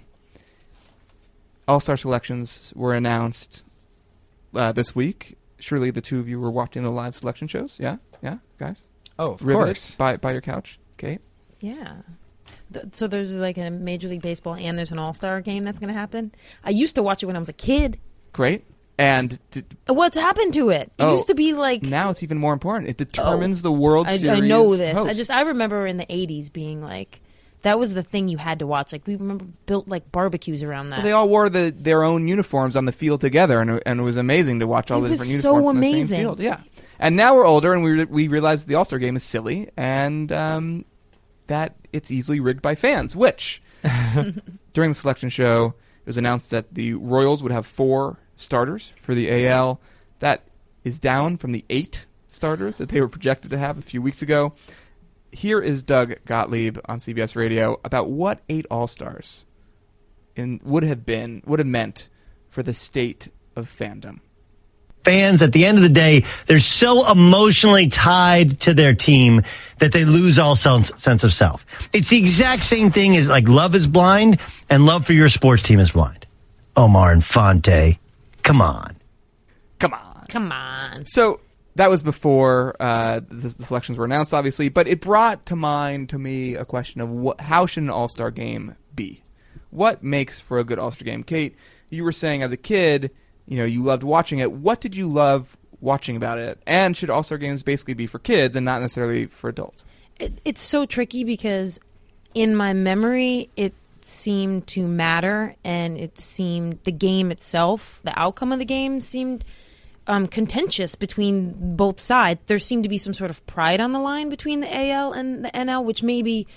All-star selections were announced uh, this week. Surely the two of you were watching the live selection shows. Yeah? Yeah, guys? Oh, of Riveted course. By, by your couch, Kate? Yeah. Th- so there's like a Major League Baseball and there's an All-Star game that's going to happen. I used to watch it when I was a kid. Great. And did, what's happened to it? It oh, used to be like... Now it's even more important. It determines oh, the World I, Series I know this. host. I just I remember in the eighties being like... That was the thing you had to watch. Like, we remember built like barbecues around that. Well, they all wore the, their own uniforms on the field together, and, and it was amazing to watch all it the different was so uniforms amazing. on the same field. Yeah, and now we're older, and we re- we realize the All-Star game is silly, and um, that it's easily rigged by fans, which during the selection show, it was announced that the Royals would have four starters for the A L. That is down from the eight starters that they were projected to have a few weeks ago. Here is Doug Gottlieb on C B S Radio about what eight All-Stars in, would have been, would have meant for the state of fandom. Fans, at the end of the day, they're so emotionally tied to their team that they lose all sense of self. It's the exact same thing as like love is blind and love for your sports team is blind. Omar Infante, come on. Come on. Come on. So that was before uh, the, the selections were announced, obviously, but it brought to mind to me a question of what, how should an All-Star game be? What makes for a good All-Star game? Kate, you were saying as a kid, you know, you loved watching it. What did you love watching about it? And should All-Star games basically be for kids and not necessarily for adults? It, it's so tricky because in my memory, it seemed to matter, and it seemed the game itself, the outcome of the game seemed um, contentious between both sides. There seemed to be some sort of pride on the line between the A L and the N L, which maybe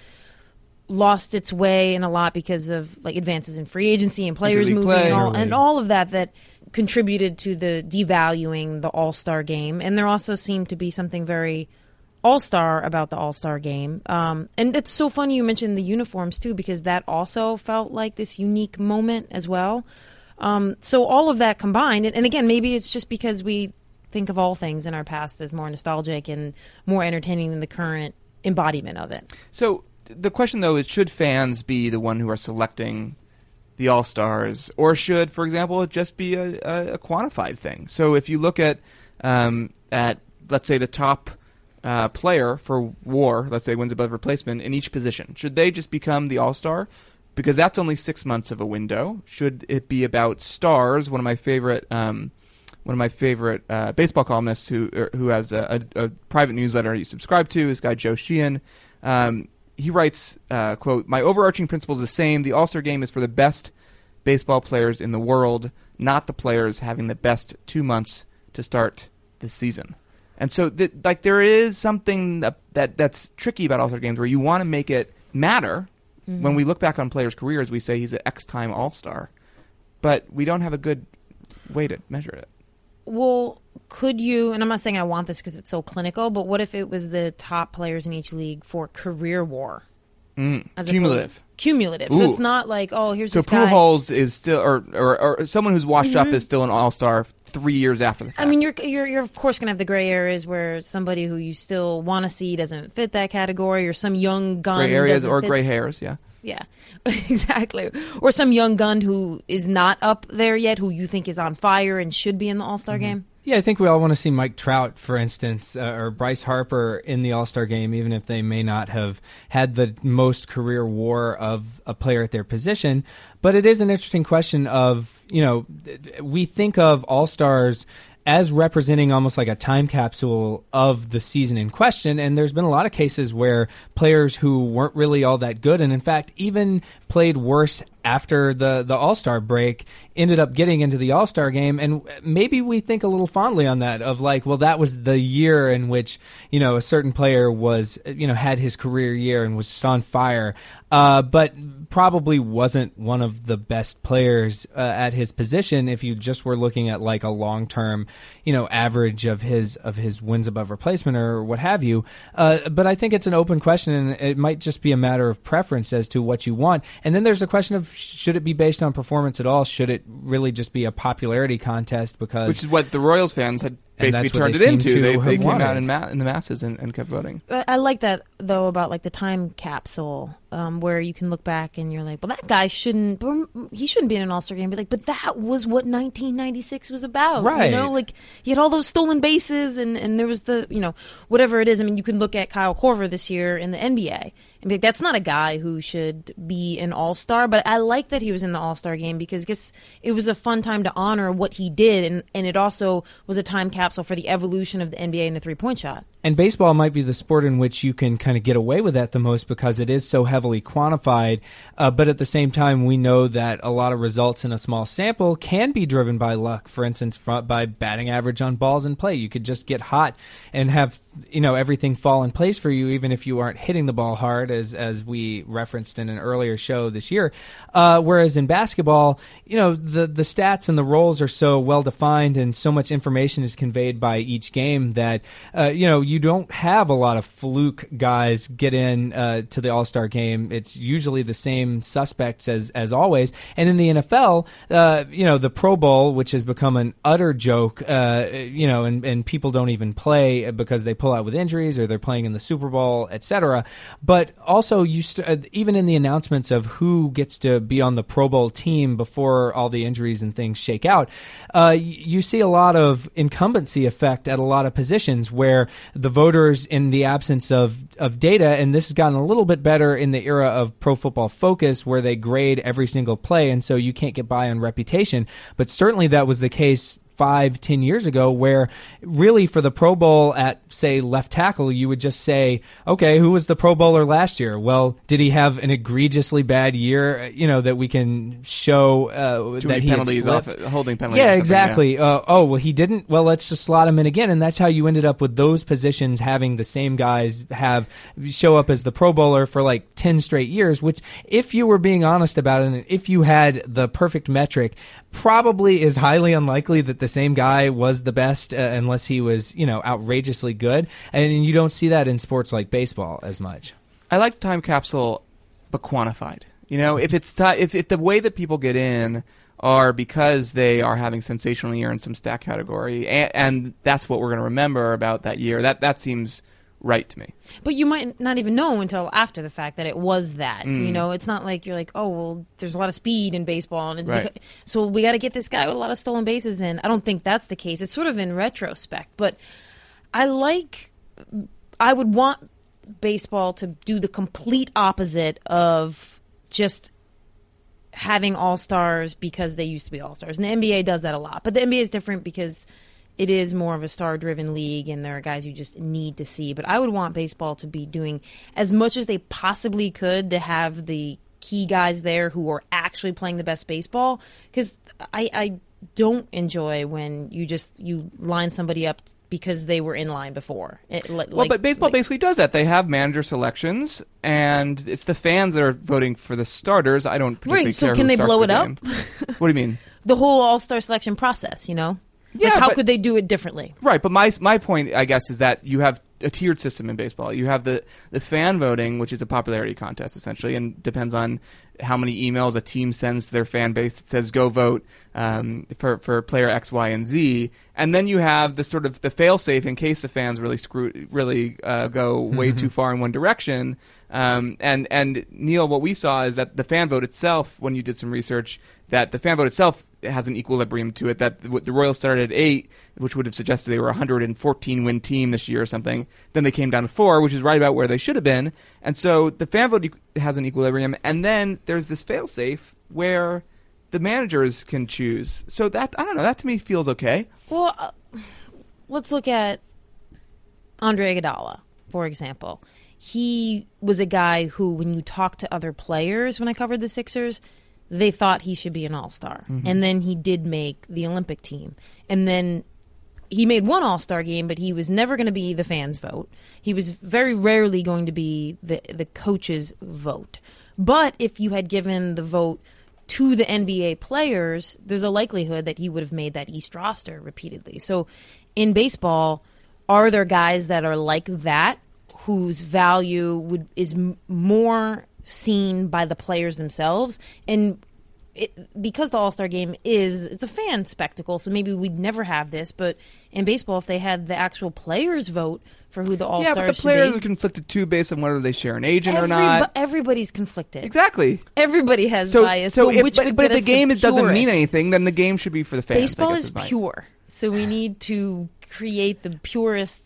lost its way in a lot because of like advances in free agency and players moving and all, and all of that that contributed to the devaluing the All-Star game. And there also seemed to be something very All-Star about the All-Star game. Um, and it's so funny you mentioned the uniforms too, because that also felt like this unique moment as well. Um, so all of that combined, and, and again, maybe it's just because we think of all things in our past as more nostalgic and more entertaining than the current embodiment of it. So the question, though, is should fans be the one who are selecting the All-Stars, or should, for example, it just be a, a, a quantified thing? So if you look at, um, at let's say, the top uh, player for WAR, let's say wins above replacement in each position, should they just become the All-Star? Because that's only six months of a window. Should it be about stars? One of my favorite, um, one of my favorite uh, baseball columnists who er, who has a, a, a private newsletter you subscribe to, this guy Joe Sheehan. Um, He writes, uh, quote, "My overarching principle is the same. The All-Star game is for the best baseball players in the world, not the players having the best two months to start the season." And so, th- like, there is something that, that that's tricky about All-Star games where you want to make it matter. Mm-hmm. When we look back on players' careers, we say he's an X-time All-Star. But we don't have a good way to measure it. Well, could you, and I'm not saying I want this because it's so clinical, but what if it was the top players in each league for career WAR? Mm. As Cumulative. Opposed, cumulative. Ooh. So it's not like, oh, here's so this guy. So Pujols is still, or, or, or someone who's washed mm-hmm. up is still an All-Star three years after the fact. I mean, you're, you're, you're of course going to have the gray areas where somebody who you still want to see doesn't fit that category, or some young gun Gray areas or fit. gray hairs, yeah. Yeah, exactly. Or some young gun who is not up there yet, who you think is on fire and should be in the All-Star mm-hmm. game. Yeah, I think we all want to see Mike Trout, for instance, uh, or Bryce Harper in the All-Star game, even if they may not have had the most career WAR of a player at their position. But it is an interesting question of, you know, we think of All-Stars as representing almost like a time capsule of the season in question. And there's been a lot of cases where players who weren't really all that good, and in fact even played worse after the, the All-Star break, ended up getting into the All-Star game. And maybe we think a little fondly on that of like, well, that was the year in which, you know, a certain player was, you know, had his career year and was just on fire. Uh, but probably wasn't one of the best players uh, at his position if you just were looking at like a long-term, you know, average of his of his wins above replacement or what have you. Uh, but I think it's an open question, and it might just be a matter of preference as to what you want. And then there's the question of, should it be based on performance at all? Should it really just be a popularity contest? Because which is what the Royals fans had basically turned it into. They, they came wanted. out in, ma- in the masses and, and kept voting. I like that, though, about like the time capsule, um, where you can look back and you're like, well, that guy shouldn't, he shouldn't be in an All-Star game. Be like, but that was what nineteen ninety-six was about. Right. You know, like he had all those stolen bases and, and there was the, you know, whatever it is. I mean, you can look at Kyle Korver this year in the N B A and be like, that's not a guy who should be an All-Star. But I like that he was in the All-Star game because I guess it was a fun time to honor what he did. And, and it also was a time capsule for the evolution of the N B A and the three-point shot. And baseball might be the sport in which you can kind of get away with that the most because it is so heavily quantified. Uh, but at the same time, we know that a lot of results in a small sample can be driven by luck. For instance, fr- by batting average on balls in play. You could just get hot and have, you know, everything fall in place for you, even if you aren't hitting the ball hard, as as we referenced in an earlier show this year. Uh, whereas in basketball, you know, the, the stats and the roles are so well defined and so much information is conveyed by each game that, uh, you know, you don't have a lot of fluke guys get in uh, to the All-Star game. It's usually the same suspects as as always. And in the N F L, uh, you know, the Pro Bowl, which has become an utter joke, uh, you know, and, and people don't even play because they pull out with injuries or they're playing in the Super Bowl, et cetera. But also, you st- uh, even in the announcements of who gets to be on the Pro Bowl team before all the injuries and things shake out, uh, you see a lot of incumbency effect at a lot of positions where the voters, in the absence of, of data, and this has gotten a little bit better in the era of Pro Football Focus where they grade every single play, and so you can't get by on reputation. But certainly that was the case five, ten years ago, where really for the Pro Bowl at, say, left tackle, you would just say, okay, who was the Pro Bowler last year? Well, did he have an egregiously bad year, you know, that we can show uh, that he penalties had off, slipped? holding penalties. Yeah, or exactly. Yeah. Uh, oh, well, he didn't? Well, let's just slot him in again. And that's how you ended up with those positions having the same guys have show up as the Pro Bowler for like ten straight years, which, if you were being honest about it, and if you had the perfect metric, probably is highly unlikely that the same guy was the best uh, unless he was, you know, outrageously good. And you don't see that in sports like baseball as much. I like time capsule, but quantified. You know, if it's ti- if if the way that people get in are because they are having sensational year in some stat category, and, and that's what we're going to remember about that year, that that seems right to me. But you might not even know until after the fact that it was that. Mm. You know, it's not like you're like, oh, well, there's a lot of speed in baseball, and it's Right. beca- so we got to get this guy with a lot of stolen bases in. I don't think that's the case. It's sort of in retrospect, but I like, I would want baseball to do the complete opposite of just having all-stars because they used to be all-stars. And the N B A does that a lot. But the N B A is different because it is more of a star-driven league, and there are guys you just need to see. But I would want baseball to be doing as much as they possibly could to have the key guys there who are actually playing the best baseball. Because I, I don't enjoy when you just you line somebody up because they were in line before. It, like, Well, but baseball like, basically does that. They have manager selections, and it's the fans that are voting for the starters. I don't particularly right. So care can who they starts blow the it up? game. What do you mean? The whole all-star selection process, you know? Yeah, like how but- could they do it differently? Right, but my my point, I guess, is that you have a tiered system in baseball. You have the, the fan voting, which is a popularity contest, essentially, and depends on how many emails a team sends to their fan base that says, go vote um, for, for player X, Y, and Z. And then you have the sort of the fail-safe in case the fans really screw, really uh, go way too far in one direction. Um, and, and, Neil, what we saw is that the fan vote itself, when you did some research, that the fan vote itself has an equilibrium to it, that the Royals started at eight, which would have suggested they were a one hundred fourteen win team this year or something. Then they came down to four, which is right about where they should have been. And so the fan vote has an equilibrium. And then there's this fail-safe where the managers can choose. So that, I don't know, that to me feels okay. Well, uh, let's look at Andre Iguodala, for example. He was a guy who, when you talk to other players when I covered the Sixers, they thought he should be an all-star. Mhm. And then he did make the Olympic team. And then he made one all-star game, but he was never going to be the fans' vote. He was very rarely going to be the, the coach's vote. But if you had given the vote to the N B A players, there's a likelihood that he would have made that East roster repeatedly. So in baseball, are there guys that are like that whose value would is m- more seen by the players themselves? And it, because the All-Star game is it's a fan spectacle, so maybe we'd never have this, but in baseball, if they had the actual players vote for who the All-Stars Yeah, but the should players be, are conflicted too based on whether they share an agent or every- not. everybody's conflicted. Exactly. Everybody has So, bias, so but if, which but, would but get if us the game is, doesn't mean purest. anything, then the game should be for the fans. I Baseball guess is my- pure, so we need to create the purest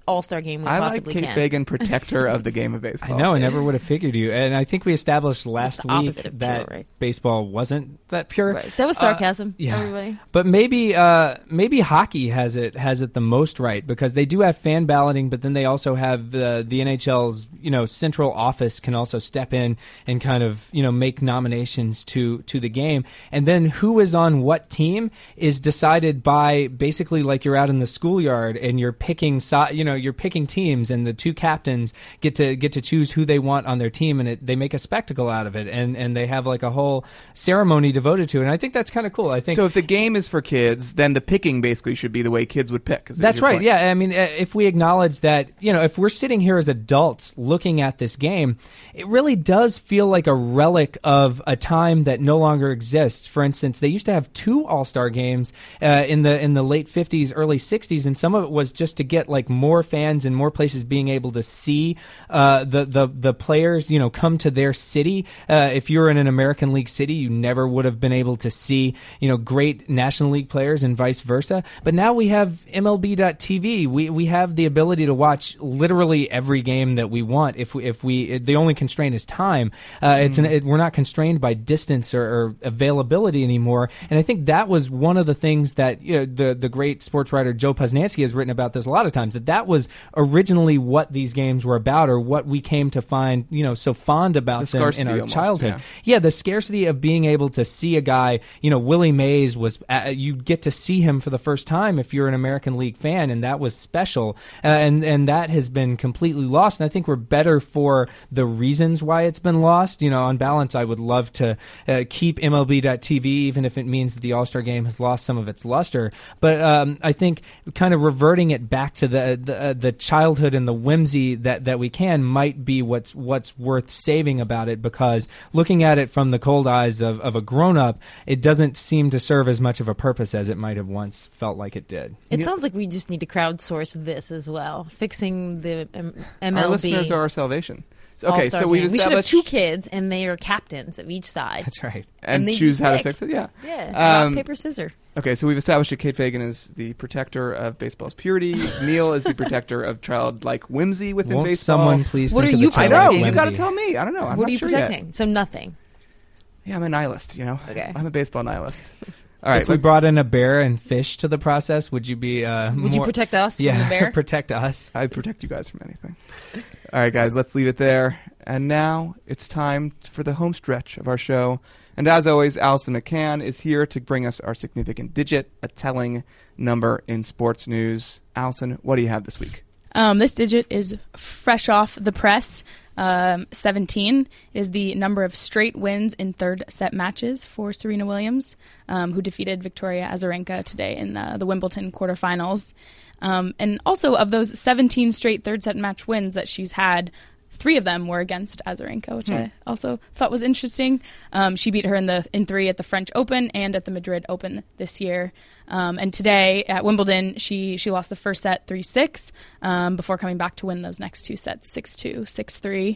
All-Star game we I possibly like Kate can. Fagan, protector of the game of baseball. I know, I never would have figured you. And I think we established last the week opposite of that pure, right? baseball wasn't that pure. Right. That was sarcasm, Uh, yeah. everybody. But maybe uh, maybe hockey has it has it the most right, because they do have fan balloting, but then they also have uh, the N H L's you know central office can also step in and kind of you know make nominations to to the game, and then who is on what team is decided by basically like you're out in the schoolyard and you're picking si- you know you're picking teams, and the two captains get to get to choose who they want on their team, and it, they make a spectacle out of it, and and they have like a whole ceremony devoted to it, and I think that's kind of cool. I think So if the game is for kids, then the picking basically should be the way kids would pick. Is that That's your right. point? Yeah. I mean, uh, if we acknowledge that, you know, if we're sitting here as adults looking at this game, it really does feel like a relic of a time that no longer exists. For instance, they used to have two All-Star games uh, in the in the late fifties, early sixties, and some of it was just to get like more fans and more places being able to see uh, the the the players, you know, come to their city. Uh, if you were in an American League city, you never would have been able to see, you know, great National League players and vice versa. But now we have M L B dot T V. We we have the ability to watch literally every game that we want. If we, if we the only constraint is time. Uh, it's an, it, we're not constrained by distance or, or availability anymore. And I think that was one of the things that you know, the the great sports writer Joe Posnanski has written about this a lot of times. That that was originally what these games were about, or what we came to find you know so fond about The them in scarcity our almost, childhood. yeah. Yeah, the scarcity of being able to see a guy, you know, Willie Mays was, uh, you get to see him for the first time if you're an American League fan, and that was special. Uh, and, and that has been completely lost. And I think we're better for the reasons why it's been lost. You know, on balance, I would love to uh, keep M L B dot T V, even if it means that the All-Star game has lost some of its luster. But um, I think kind of reverting it back to the the, uh, the childhood and the whimsy that, that we can might be what's what's worth saving about it, because looking at it from the cold eyes of, of a grown-up, it doesn't seem to serve as much of a purpose as it might have once felt like it did. It sounds like we just need to crowdsource this as well, fixing the um, M L B. Our listeners are our salvation. Okay, All-Star so we've game. We should have established two kids, and they are captains of each side. That's right. and, they choose just how to pick. fix it. Yeah. Yeah. Um, rock, paper, scissors. Okay, so we've established that Kate Fagan is the protector of baseball's purity. Neil is the protector of childlike whimsy within Won't baseball. someone please What think are of you the I childlike know. protecting? You got to whimsy? tell me. I don't know. I'm What not are you sure protecting? Yet. So nothing. Yeah, I'm a nihilist. You know. Okay. I'm a baseball nihilist. All right. If we let- brought in a bear and fish to the process, would you be uh, Would you more- protect us from yeah, the bear? protect us. I'd protect you guys from anything. All right, guys, let's leave it there. And now it's time for the home stretch of our show. And as always, Allison McCann is here to bring us our significant digit, a telling number in sports news. Allison, what do you have this week? Um, this digit is fresh off the press. Um, seventeen is the number of straight wins in third set matches for Serena Williams, um, who defeated Victoria Azarenka today in uh, the Wimbledon quarterfinals. Um, and also, of those seventeen straight third set match wins that she's had, three of them were against Azarenka, which Hmm. I also thought was interesting. Um, she beat her in the in three at the French Open and at the Madrid Open this year. Um, and today at Wimbledon, she she lost the first set three six um, before coming back to win those next two sets six two, six three.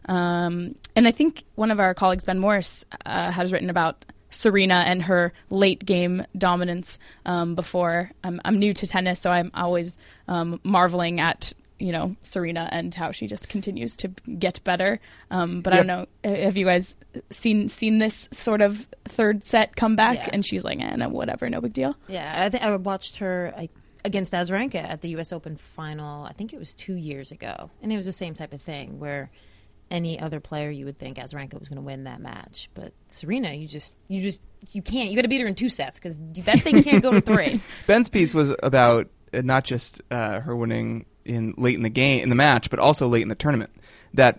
Um, and I think one of our colleagues, Ben Morris, uh, has written about Serena and her late game dominance um, before. I'm, I'm new to tennis, so I'm always um, marveling at you know Serena and how she just continues to get better. Um, but I don't know, have you guys seen seen this sort of third set comeback? Yeah. And she's like, eh, no, whatever, no big deal. Yeah, I think I watched her I, against Azarenka at the U S Open final. I think it was two years ago, and it was the same type of thing where any other player you would think Azarenka was going to win that match, but Serena, you just you just you can't. You got to beat her in two sets because that thing can't go to three. Ben's piece was about uh, not just uh, her winning in late in the game in the match, but also late in the tournament. That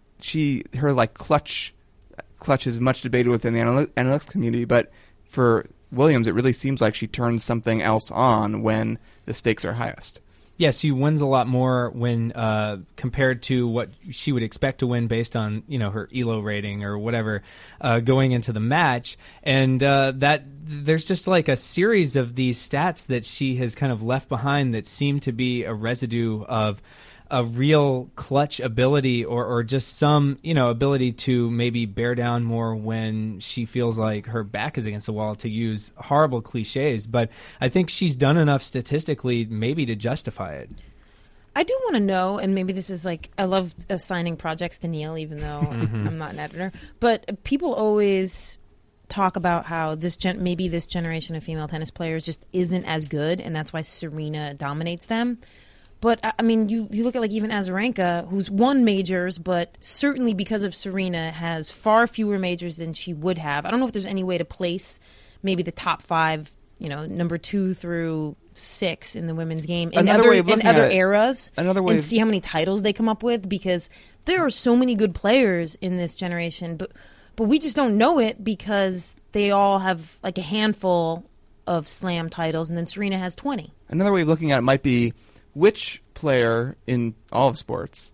she her like clutch clutch is much debated within the anal- analytics community, but for Williams, it really seems like she turns something else on when the stakes are highest. Yes, she wins a lot more when uh, compared to what she would expect to win based on you know her E L O rating or whatever uh, going into the match, and uh, that there's just like a series of these stats that she has kind of left behind that seem to be a residue of a real clutch ability or, or just some, you know, ability to maybe bear down more when she feels like her back is against the wall, to use horrible cliches. But I think she's done enough statistically maybe to justify it. I do want to know, and maybe this is like, I love assigning projects to Neil, even though Mhm. I'm not an editor. But people always talk about how this gen- maybe this generation of female tennis players just isn't as good, and that's why Serena dominates them. But, I I mean, you, you look at, like, even Azarenka, who's won majors, but certainly because of Serena, has far fewer majors than she would have. I don't know if there's any way to place maybe the top five, you know, number two through six in the women's game in Another other, way of in looking other at it- eras another way and of- see how many titles they come up with, because there are so many good players in this generation, but but we just don't know it because they all have, like, a handful of slam titles, and then Serena has twenty. Another way of looking at it might be which player in all of sports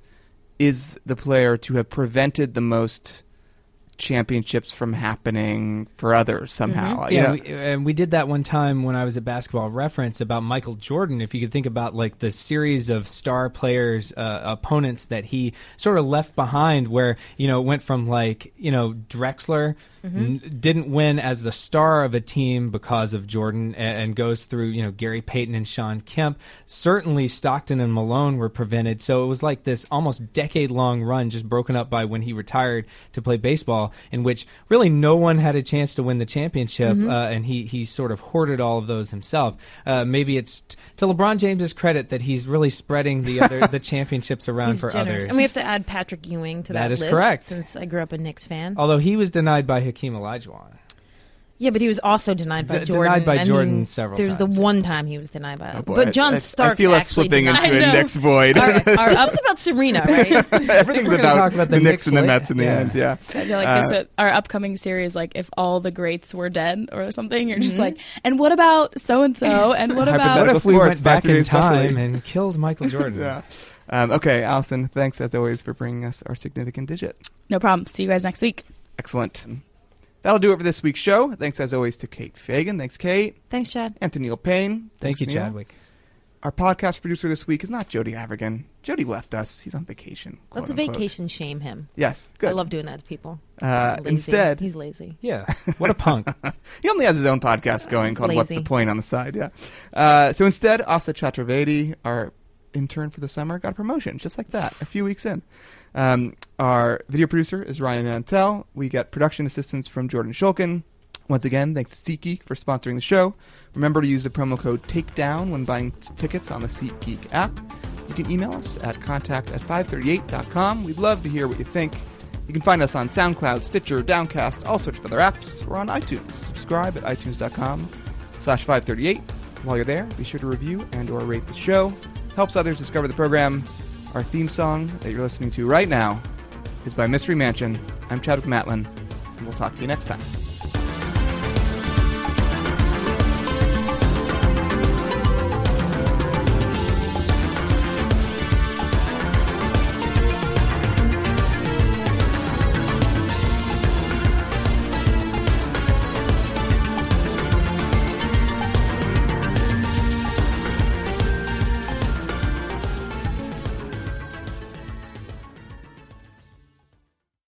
is the player to have prevented the most championships from happening for others somehow. Mhm. You Yeah, know? we, and we did that one time when I was at Basketball Reference about Michael Jordan. If you could think about like the series of star players, uh, opponents that he sort of left behind, where you know it went from like you know Drexler Mm-hmm. n- didn't win as the star of a team because of Jordan, and, and goes through you know Gary Payton and Sean Kemp. Certainly Stockton and Malone were prevented. So it was like this almost decade long run, just broken up by when he retired to play baseball, in which really no one had a chance to win the championship, Mhm. uh, and he, he sort of hoarded all of those himself. Uh, maybe it's t- to LeBron James's credit that he's really spreading the other the championships around He's for generous. others. And we have to add Patrick Ewing to that, That is list, correct. since I grew up a Knicks fan. Although he was denied by Hakeem Olajuwon. Yeah, but he was also denied by D- Jordan. denied by I Jordan mean, several There's times, the one time he was denied by. Oh, boy. But John I- I Starks feel us actually slipping denied. into a I know. Knicks void. All right, all right. This was about Serena, right? Everything's We're gonna about, talk about the, the Knicks Knicks and the later. Mets in the Yeah. end. Yeah, I feel like Uh, this would, our upcoming series, like if all the greats were dead or something, you're just Mhm. like, and what about so and so, and what about What Hypothetical if we sports, went back in today's time specialty. and killed Michael Jordan? yeah. Um, okay, Allison, thanks as always for bringing us our significant digit. no problem. See you guys next week. Excellent. That'll do it for this week's show. Thanks as always to Kate Fagan. Thanks, Kate. Thanks, Chad. And to Neil Payne. Thank Thanks, you, Neil. Chadwick. Our podcast producer this week is not Jody Avergan. Jody left us. He's on vacation. Let's quote unquote. vacation shame him. Yes, good. I love doing that to people. Uh, Lazy. instead, He's lazy. Yeah, what a punk. he only has his own podcast going He's called What's the lazy. Point on the side. Yeah. Uh, so instead, Asa Chaturvedi, our intern for the summer, got a promotion just like that a few weeks in. Um, our video producer is Ryan Mantel. We get production assistance from Jordan Shulkin. Once again, thanks to SeatGeek for sponsoring the show. Remember to use the promo code TAKEDOWN when buying t- tickets on the SeatGeek app. You can email us at contact at five thirty-eight dot com. We'd love to hear what you think. You can find us on SoundCloud, Stitcher, Downcast, all sorts of other apps. We're on iTunes. Subscribe at itunes dot com slash five thirty-eight. While you're there, be sure to review and or rate the show. Helps others discover the program. Our theme song that you're listening to right now is by Mystery Mansion. I'm Chadwick Matlin, and we'll talk to you next time.